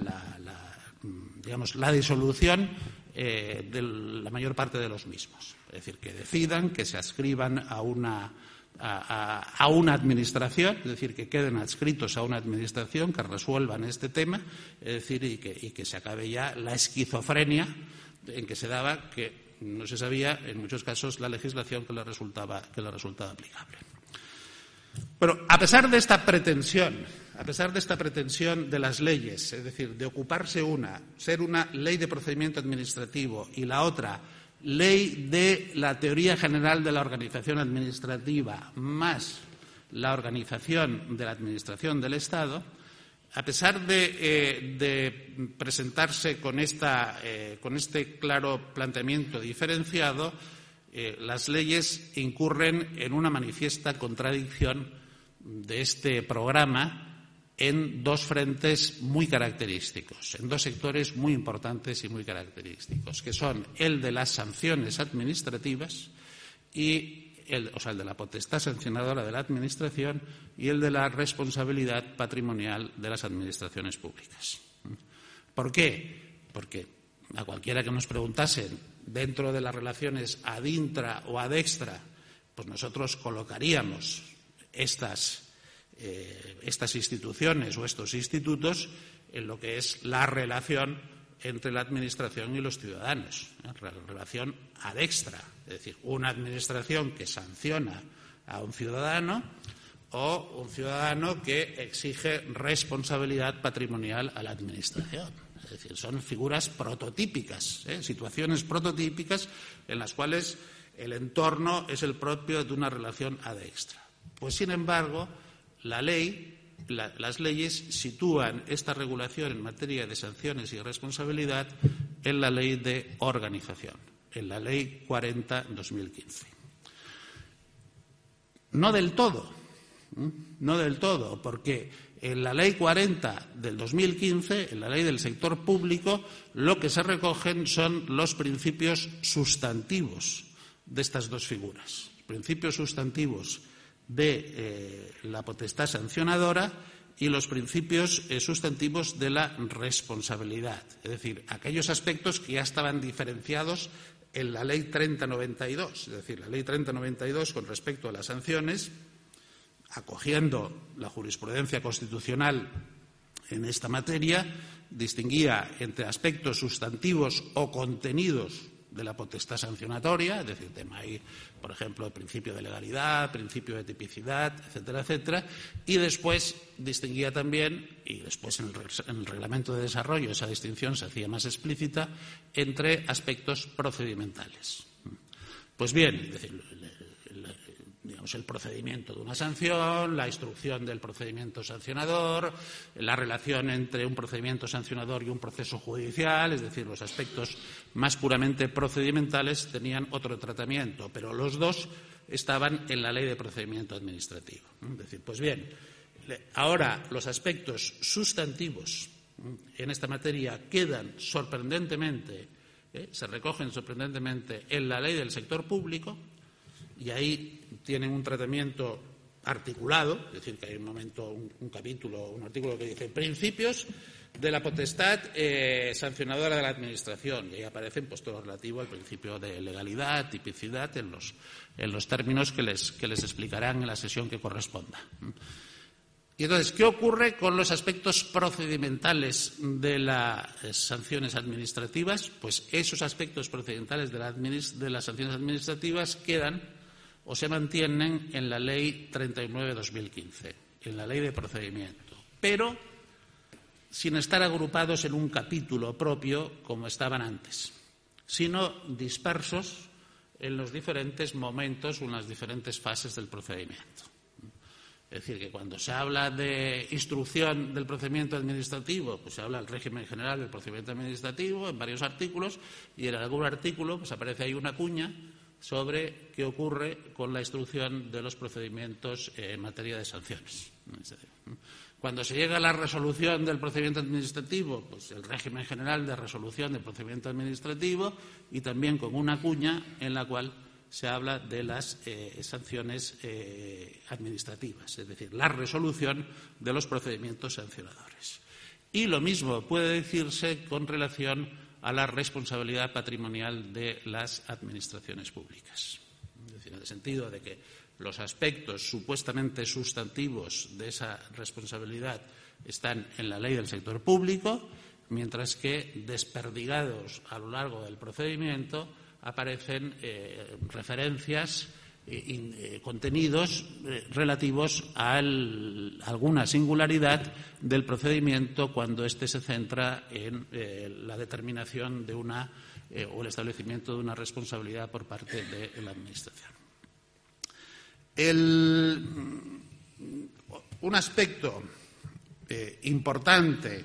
disolución de la mayor parte de los mismos. Es decir, que decidan, que se adscriban a una administración, es decir, que queden adscritos a una administración, que resuelvan este tema, es decir, y que se acabe ya la esquizofrenia en que se daba, que no se sabía en muchos casos la legislación que le resultaba aplicable. Bueno, a pesar de esta pretensión de las leyes, es decir, de ocuparse ser una ley de procedimiento administrativo y la otra ley de la teoría general de la organización administrativa más la organización de la administración del Estado, a pesar de presentarse con este claro planteamiento diferenciado, las leyes incurren en una manifiesta contradicción de este programa en 2 frentes muy característicos, en 2 sectores muy importantes y muy característicos, que son el de las sanciones administrativas y el de la potestad sancionadora de la Administración y el de la responsabilidad patrimonial de las administraciones públicas. ¿Por qué? Porque a cualquiera que nos preguntasen dentro de las relaciones ad intra o ad extra, pues nosotros colocaríamos estas instituciones o estos institutos en lo que es la relación entre la Administración y los ciudadanos, la relación ad extra, es decir, una Administración que sanciona a un ciudadano o un ciudadano que exige responsabilidad patrimonial a la Administración. Es decir, son figuras prototípicas, situaciones prototípicas en las cuales el entorno es el propio de una relación ad extra. Pues, sin embargo, las leyes sitúan esta regulación en materia de sanciones y responsabilidad en la Ley de Organización, en la Ley 40/2015. No del todo, porque en la Ley 40 del 2015, en la Ley del Sector Público, lo que se recogen son los principios sustantivos de estas dos figuras. Principios sustantivos de la potestad sancionadora y los principios sustantivos de la responsabilidad. Es decir, aquellos aspectos que ya estaban diferenciados en la Ley 30/92. Es decir, la Ley 30/92 con respecto a las sanciones, acogiendo la jurisprudencia constitucional en esta materia, distinguía entre aspectos sustantivos o contenidos de la potestad sancionatoria, es decir, tema ahí, por ejemplo, el principio de legalidad, principio de tipicidad, etcétera, etcétera, y después distinguía también, y después en el reglamento de desarrollo esa distinción se hacía más explícita, entre aspectos procedimentales. Pues bien, es decir, digamos, el procedimiento de una sanción, la instrucción del procedimiento sancionador, la relación entre un procedimiento sancionador y un proceso judicial, es decir, los aspectos más puramente procedimentales tenían otro tratamiento, pero los dos estaban en la Ley de Procedimiento Administrativo. Es decir, pues bien, ahora los aspectos sustantivos en esta materia quedan sorprendentemente, se recogen sorprendentemente en la Ley del Sector Público, y ahí tienen un tratamiento articulado, es decir, que hay un capítulo, un artículo que dice principios de la potestad sancionadora de la Administración, y ahí aparecen pues todo lo relativo al principio de legalidad, tipicidad, en los términos que les explicarán en la sesión que corresponda. Y entonces, ¿qué ocurre con los aspectos procedimentales de las sanciones administrativas? Pues esos aspectos procedimentales de las sanciones administrativas quedan o se mantienen en la Ley 39/2015, en la Ley de Procedimiento, pero sin estar agrupados en un capítulo propio como estaban antes, sino dispersos en los diferentes momentos o en las diferentes fases del procedimiento. Es decir, que cuando se habla de instrucción del procedimiento administrativo, pues se habla del régimen general del procedimiento administrativo en varios artículos, y en algún artículo pues aparece ahí una cuña sobre qué ocurre con la instrucción de los procedimientos en materia de sanciones. Cuando se llega a la resolución del procedimiento administrativo, pues el régimen general de resolución del procedimiento administrativo, y también con una cuña en la cual se habla de las sanciones administrativas, es decir, la resolución de los procedimientos sancionadores. Y lo mismo puede decirse con relación a la responsabilidad patrimonial de las administraciones públicas. Es decir, en el sentido de que los aspectos supuestamente sustantivos de esa responsabilidad están en la Ley del Sector Público, mientras que desperdigados a lo largo del procedimiento aparecen referencias, contenidos relativos a alguna singularidad del procedimiento cuando éste se centra en la determinación de o el establecimiento de una responsabilidad por parte de la Administración. Un aspecto importante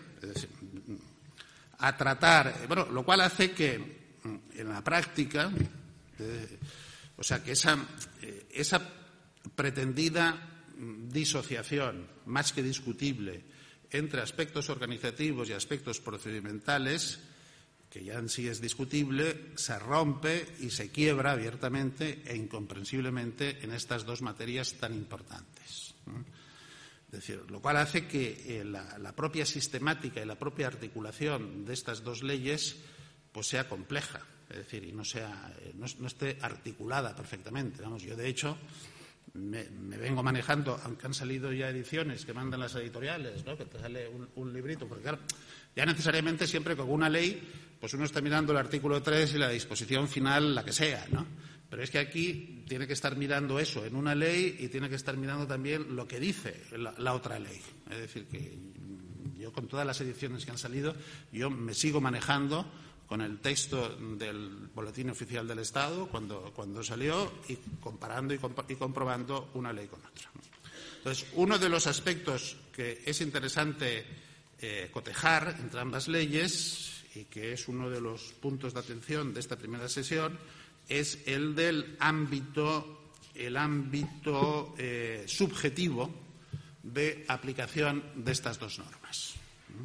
a tratar, lo cual hace que en la práctica, que esa pretendida disociación, más que discutible, entre aspectos organizativos y aspectos procedimentales, que ya en sí es discutible, se rompe y se quiebra abiertamente e incomprensiblemente en estas dos materias tan importantes. Es decir, lo cual hace que la propia sistemática y la propia articulación de estas dos leyes pues sea compleja, es decir, y no esté articulada perfectamente. Yo, de hecho, me vengo manejando, aunque han salido ya ediciones que mandan las editoriales, ¿no?, que te sale un librito, porque claro, ya necesariamente siempre con una ley, pues uno está mirando el artículo 3 y la disposición final, la que sea, ¿no? Pero es que aquí tiene que estar mirando eso en una ley y tiene que estar mirando también lo que dice la otra ley. Es decir, que yo con todas las ediciones que han salido, yo me sigo manejando con el texto del Boletín Oficial del Estado cuando salió, y comparando y comprobando una ley con otra. Entonces, uno de los aspectos que es interesante cotejar entre ambas leyes, y que es uno de los puntos de atención de esta primera sesión, es el del ámbito subjetivo de aplicación de estas dos normas.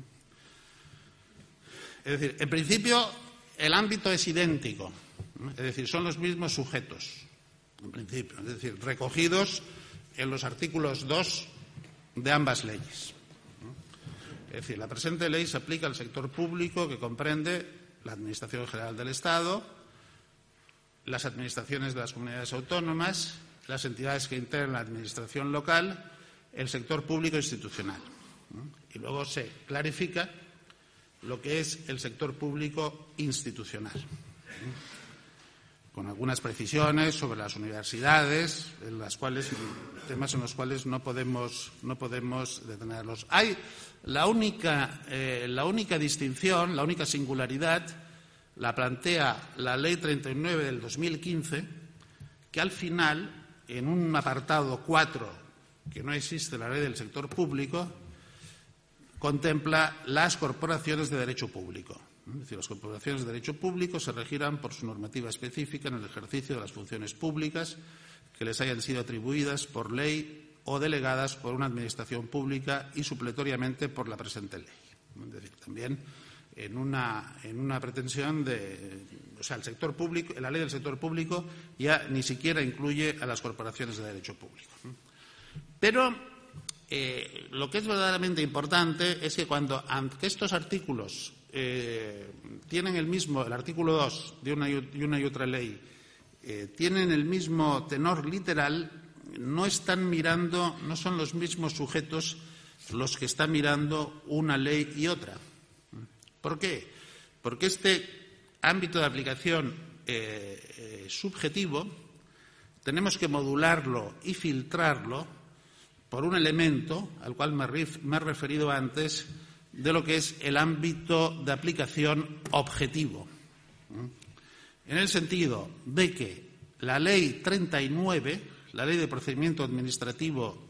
Es decir, en principio el ámbito es idéntico, es decir, son los mismos sujetos, en principio, es decir, recogidos en los artículos 2 de ambas leyes. Es decir, la presente ley se aplica al sector público, que comprende la Administración General del Estado, las administraciones de las comunidades autónomas, las entidades que integran la administración local, el sector público institucional. Y luego se clarifica lo que es el sector público institucional, con algunas precisiones sobre las universidades, temas en los cuales no podemos detenerlos. Hay la única distinción, la única singularidad, la plantea la Ley 39 del 2015, que al final, en un apartado 4, que no existe en la Ley del Sector Público, contempla las corporaciones de derecho público. Es decir, las corporaciones de derecho público se regirán por su normativa específica en el ejercicio de las funciones públicas que les hayan sido atribuidas por ley o delegadas por una administración pública y supletoriamente por la presente ley. Es decir, también en una pretensión el sector público, en la ley del sector público ya ni siquiera incluye a las corporaciones de derecho público. Pero lo que es verdaderamente importante es que aunque estos artículos tienen el artículo 2 de una y otra ley, tienen el mismo tenor literal, no son los mismos sujetos los que están mirando una ley y otra. ¿Por qué? Porque este ámbito de aplicación subjetivo tenemos que modularlo y filtrarlo por un elemento al cual me he referido antes, de lo que es el ámbito de aplicación objetivo. En el sentido de que la Ley 39, la Ley de Procedimiento Administrativo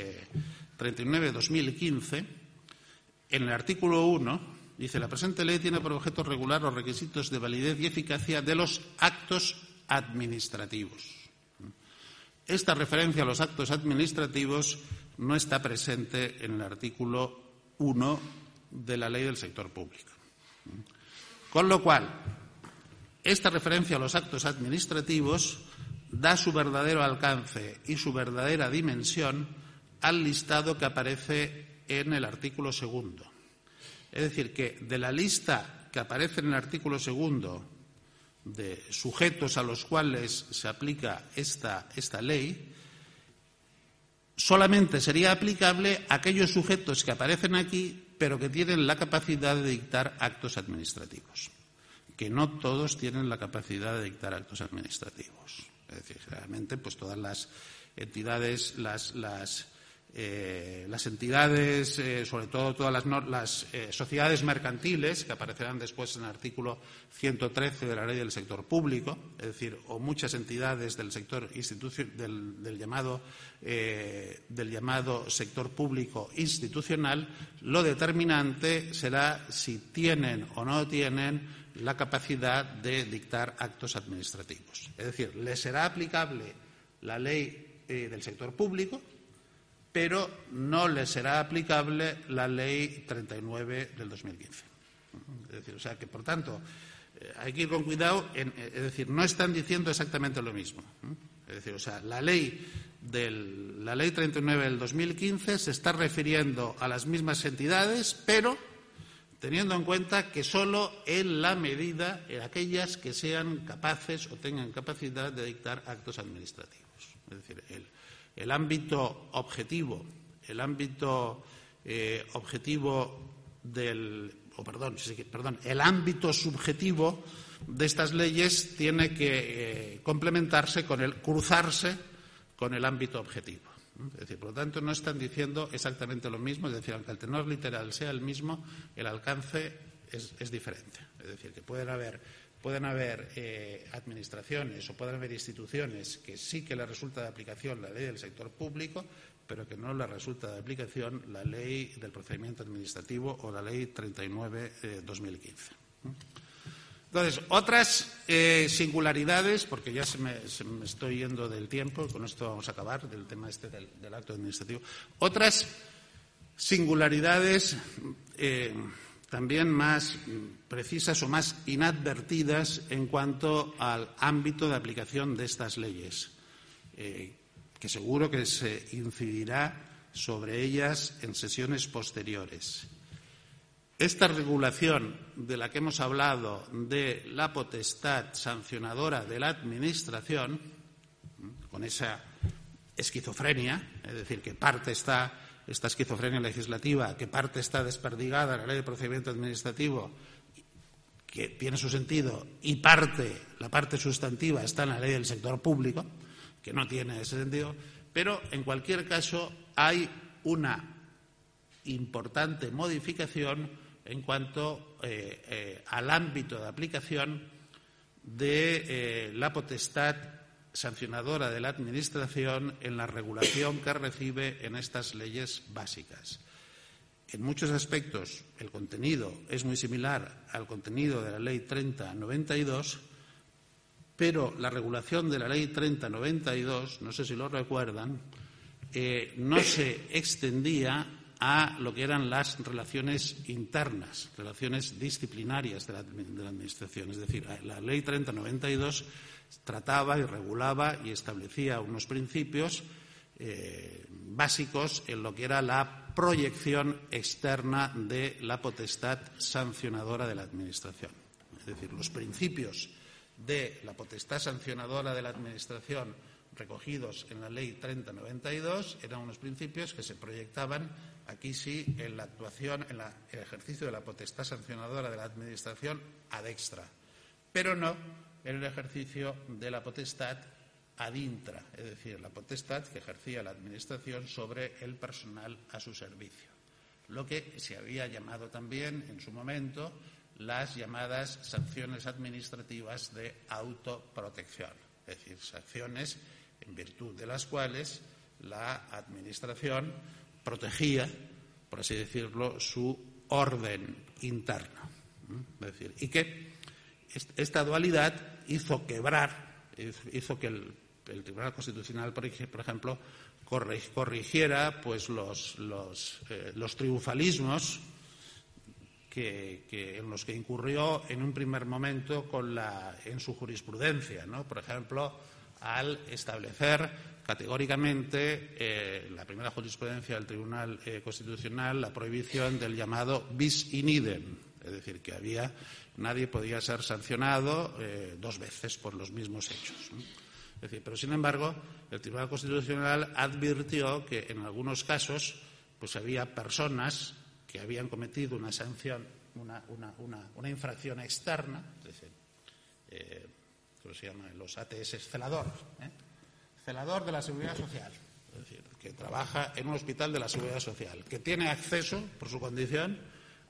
39/2015, en el artículo 1, dice: la presente ley tiene por objeto regular los requisitos de validez y eficacia de los actos administrativos. Esta referencia a los actos administrativos no está presente en el artículo 1 de la Ley del Sector Público. Con lo cual, esta referencia a los actos administrativos da su verdadero alcance y su verdadera dimensión al listado que aparece en el artículo 2. Es decir, que de la lista que aparece en el artículo 2 de sujetos a los cuales se aplica esta ley, solamente sería aplicable a aquellos sujetos que aparecen aquí, pero que tienen la capacidad de dictar actos administrativos, que no todos tienen la capacidad de dictar actos administrativos. Es decir, generalmente, pues todas las entidades, las entidades, sobre todo todas las sociedades mercantiles, que aparecerán después en el artículo 113 de la Ley del Sector Público, es decir, o muchas entidades del sector del llamado sector público institucional, lo determinante será si tienen o no tienen la capacidad de dictar actos administrativos. Es decir, les será aplicable la ley del sector público, pero no les será aplicable la Ley 39 del 2015. Es decir, o sea que, por tanto, hay que ir con cuidado. Es decir, no están diciendo exactamente lo mismo. Es decir, o sea, la Ley 39 del 2015 se está refiriendo a las mismas entidades, pero teniendo en cuenta que solo en la medida en aquellas que sean capaces o tengan capacidad de dictar actos administrativos. Es decir, el ámbito objetivo, el ámbito subjetivo de estas leyes tiene que cruzarse con el ámbito objetivo. Es decir, por lo tanto, no están diciendo exactamente lo mismo. Es decir, aunque el tenor literal sea el mismo, el alcance es diferente. Es decir, que pueden haber administraciones o pueden haber instituciones que sí que les resulta de aplicación la ley del sector público, pero que no les resulta de aplicación la ley del procedimiento administrativo o la ley 39/2015. Entonces, otras singularidades, porque ya se me estoy yendo del tiempo, con esto vamos a acabar, del tema este del acto administrativo. Otras singularidades también más precisas o más inadvertidas en cuanto al ámbito de aplicación de estas leyes, que seguro que se incidirá sobre ellas en sesiones posteriores. Esta regulación de la que hemos hablado de la potestad sancionadora de la Administración, con esa esquizofrenia, es decir, que parte está esta esquizofrenia legislativa, que parte está desperdigada en la Ley de Procedimiento Administrativo, que tiene su sentido, y la parte sustantiva está en la Ley del Sector Público, que no tiene ese sentido, pero en cualquier caso hay una importante modificación en cuanto al ámbito de aplicación de la potestad sancionadora de la Administración en la regulación que recibe en estas leyes básicas. En muchos aspectos el contenido es muy similar al contenido de la Ley 30/92, pero la regulación de la Ley 30/92, no sé si lo recuerdan, no se extendía a lo que eran las relaciones internas, relaciones disciplinarias de la Administración. Es decir, la Ley 30/92 trataba y regulaba y establecía unos principios básicos en lo que era la proyección externa de la potestad sancionadora de la Administración. Es decir, los principios de la potestad sancionadora de la Administración recogidos en la Ley 30/92 eran unos principios que se proyectaban aquí sí en la actuación, en el ejercicio de la potestad sancionadora de la Administración ad extra, pero no en el ejercicio de la potestad ad intra, es decir, la potestad que ejercía la Administración sobre el personal a su servicio, lo que se había llamado también en su momento las llamadas sanciones administrativas de autoprotección, es decir, sanciones en virtud de las cuales la Administración protegía, por así decirlo, su orden interno. Es decir, y que esta dualidad hizo que el Tribunal Constitucional, por ejemplo, corrigiera pues los triunfalismos en los que incurrió en un primer momento en su jurisprudencia, ¿no? Por ejemplo, al establecer categóricamente la primera jurisprudencia del Tribunal Constitucional la prohibición del llamado bis in idem, es decir, que nadie podía ser sancionado dos veces por los mismos hechos, ¿no? Es decir, pero sin embargo, el Tribunal Constitucional advirtió que en algunos casos pues había personas que habían cometido una sanción, una infracción externa, es decir, ¿cómo se llama? Los ATS celador, celador de la Seguridad Social, es decir, que trabaja en un hospital de la Seguridad Social, que tiene acceso, por su condición,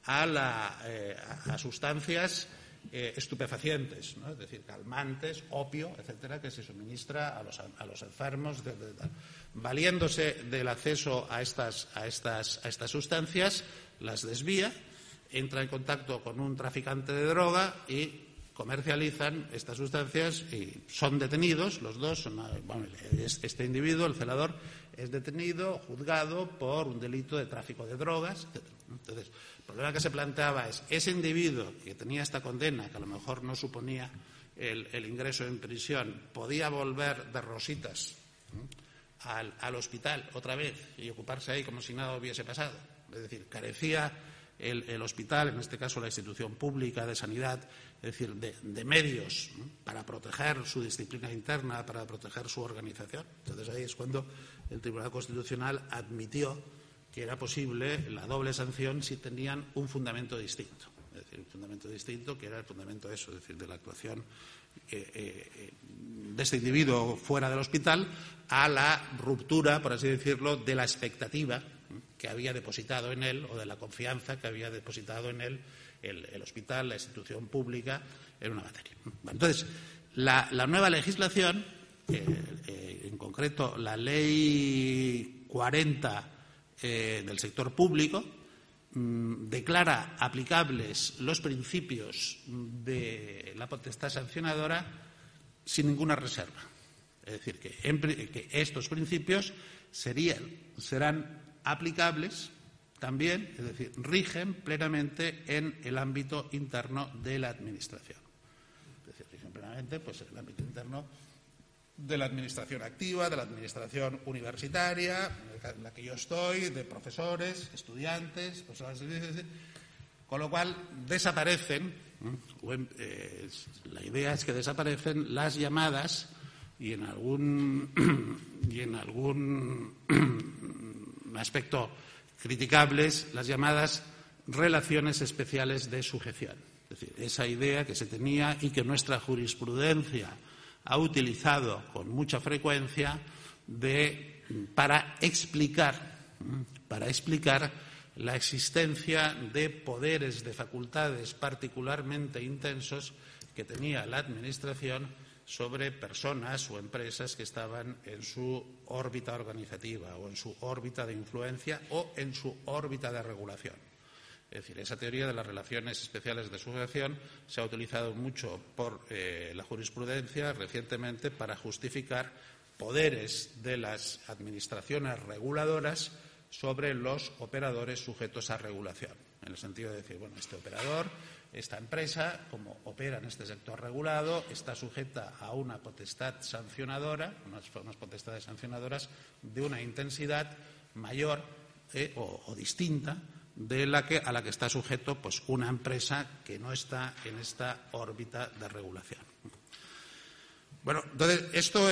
a sustancias estupefacientes, ¿no? Es decir, calmantes, opio, etcétera, que se suministra a los enfermos, valiéndose del acceso a estas sustancias, las desvía, entra en contacto con un traficante de droga y comercializan estas sustancias y son detenidos, los dos, este individuo, el celador, es detenido, juzgado por un delito de tráfico de drogas, etc. Entonces, el problema que se planteaba es, ese individuo que tenía esta condena, que a lo mejor no suponía el ingreso en prisión, podía volver de rositas al hospital otra vez y ocuparse ahí como si nada hubiese pasado. Es decir, carecía el hospital, en este caso la institución pública de sanidad, es decir, de medios, ¿no?, para proteger su disciplina interna, para proteger su organización. Entonces ahí es cuando el Tribunal Constitucional admitió que era posible la doble sanción si tenían un fundamento distinto. Es decir, un fundamento distinto que era el fundamento eso, es decir, de la actuación de este individuo fuera del hospital a la ruptura, por así decirlo, de la expectativa que había depositado en él o de la confianza que había depositado en él el hospital, la institución pública, en una materia. Bueno, entonces, la nueva legislación, en concreto la Ley 40 del sector público, declara aplicables los principios de la potestad sancionadora sin ninguna reserva. Es decir, que estos principios serán aplicables también, es decir, rigen plenamente en el ámbito interno de la Administración. Es decir, rigen plenamente pues, en el ámbito interno de la Administración activa, de la Administración universitaria, en la que yo estoy, de profesores, estudiantes, personas, con lo cual desaparecen, la idea es que desaparecen las llamadas y en algún aspecto criticables las llamadas relaciones especiales de sujeción. Es decir, esa idea que se tenía y que nuestra jurisprudencia ha utilizado con mucha frecuencia para explicar la existencia de poderes, de facultades particularmente intensos que tenía la Administración sobre personas o empresas que estaban en su órbita organizativa o en su órbita de influencia o en su órbita de regulación. Es decir, esa teoría de las relaciones especiales de sujeción se ha utilizado mucho por la jurisprudencia recientemente para justificar poderes de las administraciones reguladoras sobre los operadores sujetos a regulación. En el sentido de decir, bueno, este operador, esta empresa, como opera en este sector regulado, está sujeta a una potestad sancionadora, unas potestades sancionadoras de una intensidad mayor o distinta a la que está sujeto pues, una empresa que no está en esta órbita de regulación. Bueno, entonces, esto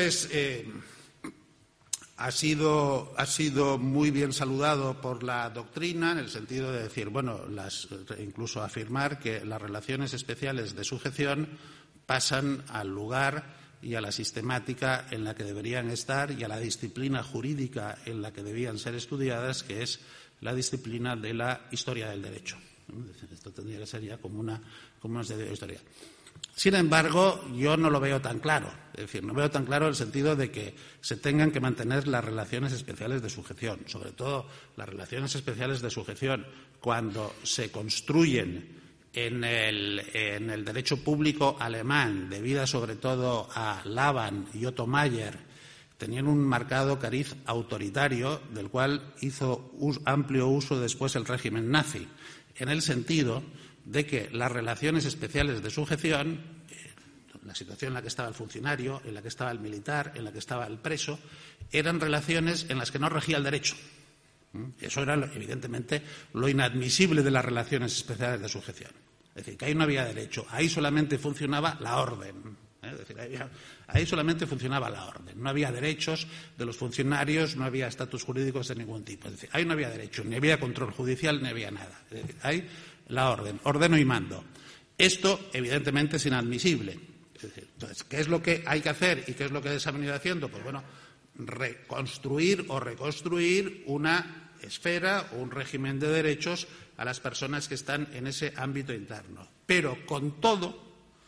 ha sido muy bien saludado por la doctrina en el sentido de decir, bueno, incluso afirmar que las relaciones especiales de sujeción pasan al lugar y a la sistemática en la que deberían estar y a la disciplina jurídica en la que debían ser estudiadas, que es la disciplina de la historia del derecho. Esto tendría que ser ya como una historia. Sin embargo, yo no lo veo tan claro. Es decir, no veo tan claro el sentido de que se tengan que mantener las relaciones especiales de sujeción, sobre todo las relaciones especiales de sujeción cuando se construyen en el derecho público alemán, debido sobre todo a Laban y Otto Mayer, tenían un marcado cariz autoritario, del cual hizo amplio uso después el régimen nazi, en el sentido de que las relaciones especiales de sujeción, la situación en la que estaba el funcionario, en la que estaba el militar, en la que estaba el preso, eran relaciones en las que no regía el derecho. Eso era, evidentemente, lo inadmisible de las relaciones especiales de sujeción. Es decir, que ahí no había derecho, ahí solamente funcionaba la orden. Es decir, ahí solamente funcionaba la orden. No había derechos de los funcionarios, no había estatus jurídicos de ningún tipo. Es decir, ahí no había derecho, ni había control judicial, ni había nada. Es decir, ahí la orden, ordeno y mando. Esto, evidentemente, es inadmisible. Es decir, entonces, ¿qué es lo que hay que hacer y qué es lo que se ha venido haciendo? Pues bueno, reconstruir o reconstruir una esfera o un régimen de derechos a las personas que están en ese ámbito interno. Pero, con todo,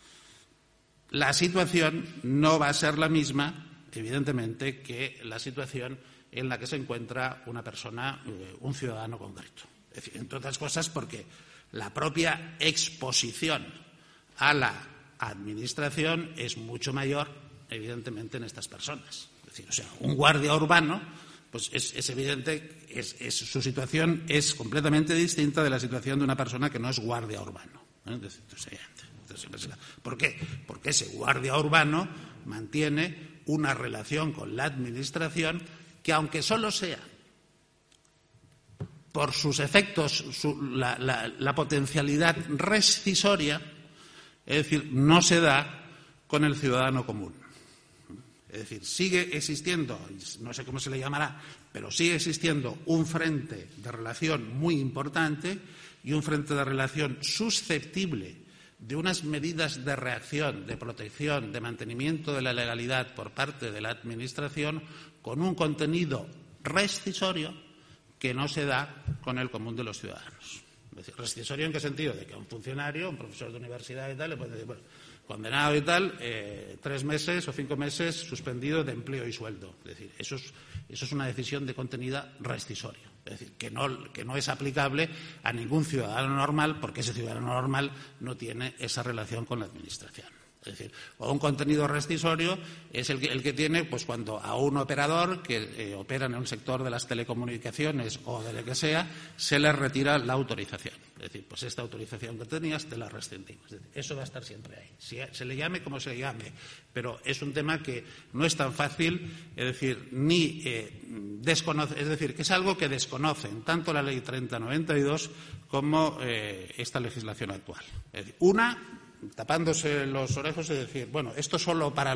la situación no va a ser la misma, evidentemente, que la situación en la que se encuentra una persona, un ciudadano concreto. Es decir, entre otras cosas, porque la propia exposición a la administración es mucho mayor, evidentemente, en estas personas. Es decir, o sea, un guardia urbano, pues es evidente, su situación es completamente distinta de la situación de una persona que no es guardia urbano. ¿Por qué? Porque ese guardia urbano mantiene una relación con la administración que, aunque solo sea por sus efectos, la potencialidad rescisoria, es decir, no se da con el ciudadano común. Es decir, sigue existiendo, no sé cómo se le llamará, pero sigue existiendo un frente de relación muy importante y un frente de relación susceptible de unas medidas de reacción, de protección, de mantenimiento de la legalidad por parte de la Administración con un contenido rescisorio que no se da con el común de los ciudadanos. Es decir, rescisorio en qué sentido, de que a un funcionario, un profesor de universidad y tal, le puede decir, bueno, condenado y tal, 3 meses o 5 meses suspendido de empleo y sueldo. Es decir, eso es una decisión de contenido rescisorio. Es decir, que no es aplicable a ningún ciudadano normal, porque ese ciudadano normal no tiene esa relación con la Administración. Es decir, o un contenido rescisorio es el que tiene pues cuando a un operador que opera en un sector de las telecomunicaciones o de lo que sea, se le retira la autorización. Es decir, pues esta autorización que tenías te la rescindimos. Es decir, eso va a estar siempre ahí. Se le llame como se le llame, pero es un tema que no es tan fácil, es decir, ni desconoce, es decir, que es algo que desconocen tanto la Ley 3092 como esta legislación actual. Es decir, tapándose los orejos y decir, bueno, esto solo para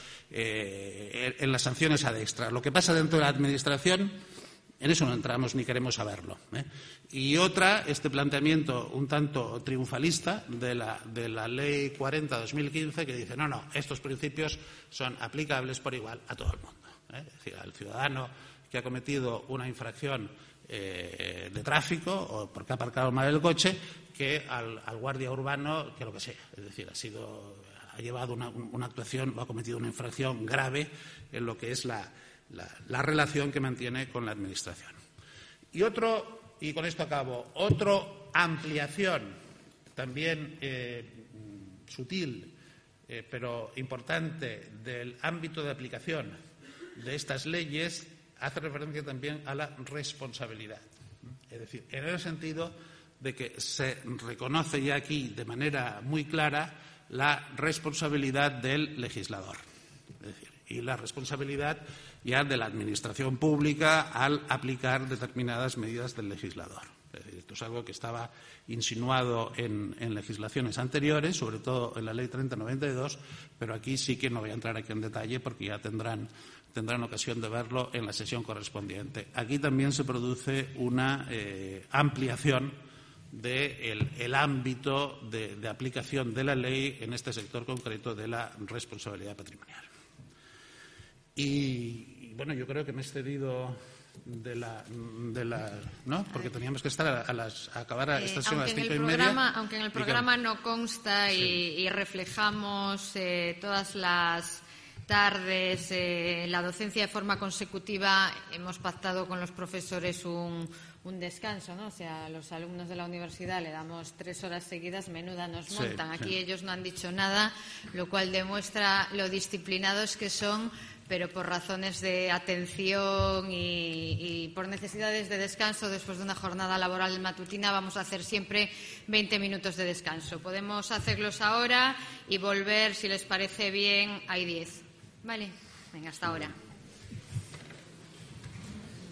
en las sanciones ad extra. Lo que pasa dentro de la Administración, en eso no entramos ni queremos saberlo. Y otra, este planteamiento un tanto triunfalista de la Ley 40/2015 que dice, no, estos principios son aplicables por igual a todo el mundo. Es decir, al ciudadano que ha cometido una infracción de tráfico o porque ha aparcado mal el coche, que al guardia urbano, que lo que sea. Es decir, ha llevado una actuación o ha cometido una infracción grave en lo que es la relación que mantiene con la Administración. Y con esto acabo, otra ampliación también sutil, pero importante del ámbito de aplicación de estas leyes hace referencia también a la responsabilidad. Es decir, en el sentido de que se reconoce ya aquí de manera muy clara la responsabilidad del legislador. Es decir, y la responsabilidad ya de la Administración pública al aplicar determinadas medidas del legislador. Es decir, esto es algo que estaba insinuado en legislaciones anteriores, sobre todo en la Ley 3092, pero aquí sí que no voy a entrar aquí en detalle porque ya tendrán ocasión de verlo en la sesión correspondiente. Aquí también se produce una ampliación del ámbito de aplicación de la ley en este sector concreto de la responsabilidad patrimonial. Y bueno, yo creo que me he excedido ¿no? Porque teníamos que estar a acabar a estas son las 5:30. Aunque en el programa no consta y reflejamos todas las tardes, la docencia de forma consecutiva, hemos pactado con los profesores un descanso, ¿no? O sea, a los alumnos de la universidad le damos 3 horas seguidas, menuda nos montan. Aquí ellos no han dicho nada, lo cual demuestra lo disciplinados que son, pero por razones de atención y por necesidades de descanso después de una jornada laboral matutina vamos a hacer siempre 20 minutos de descanso. Podemos hacerlos ahora y volver, si les parece bien, hay 10. Vale, venga, hasta ahora.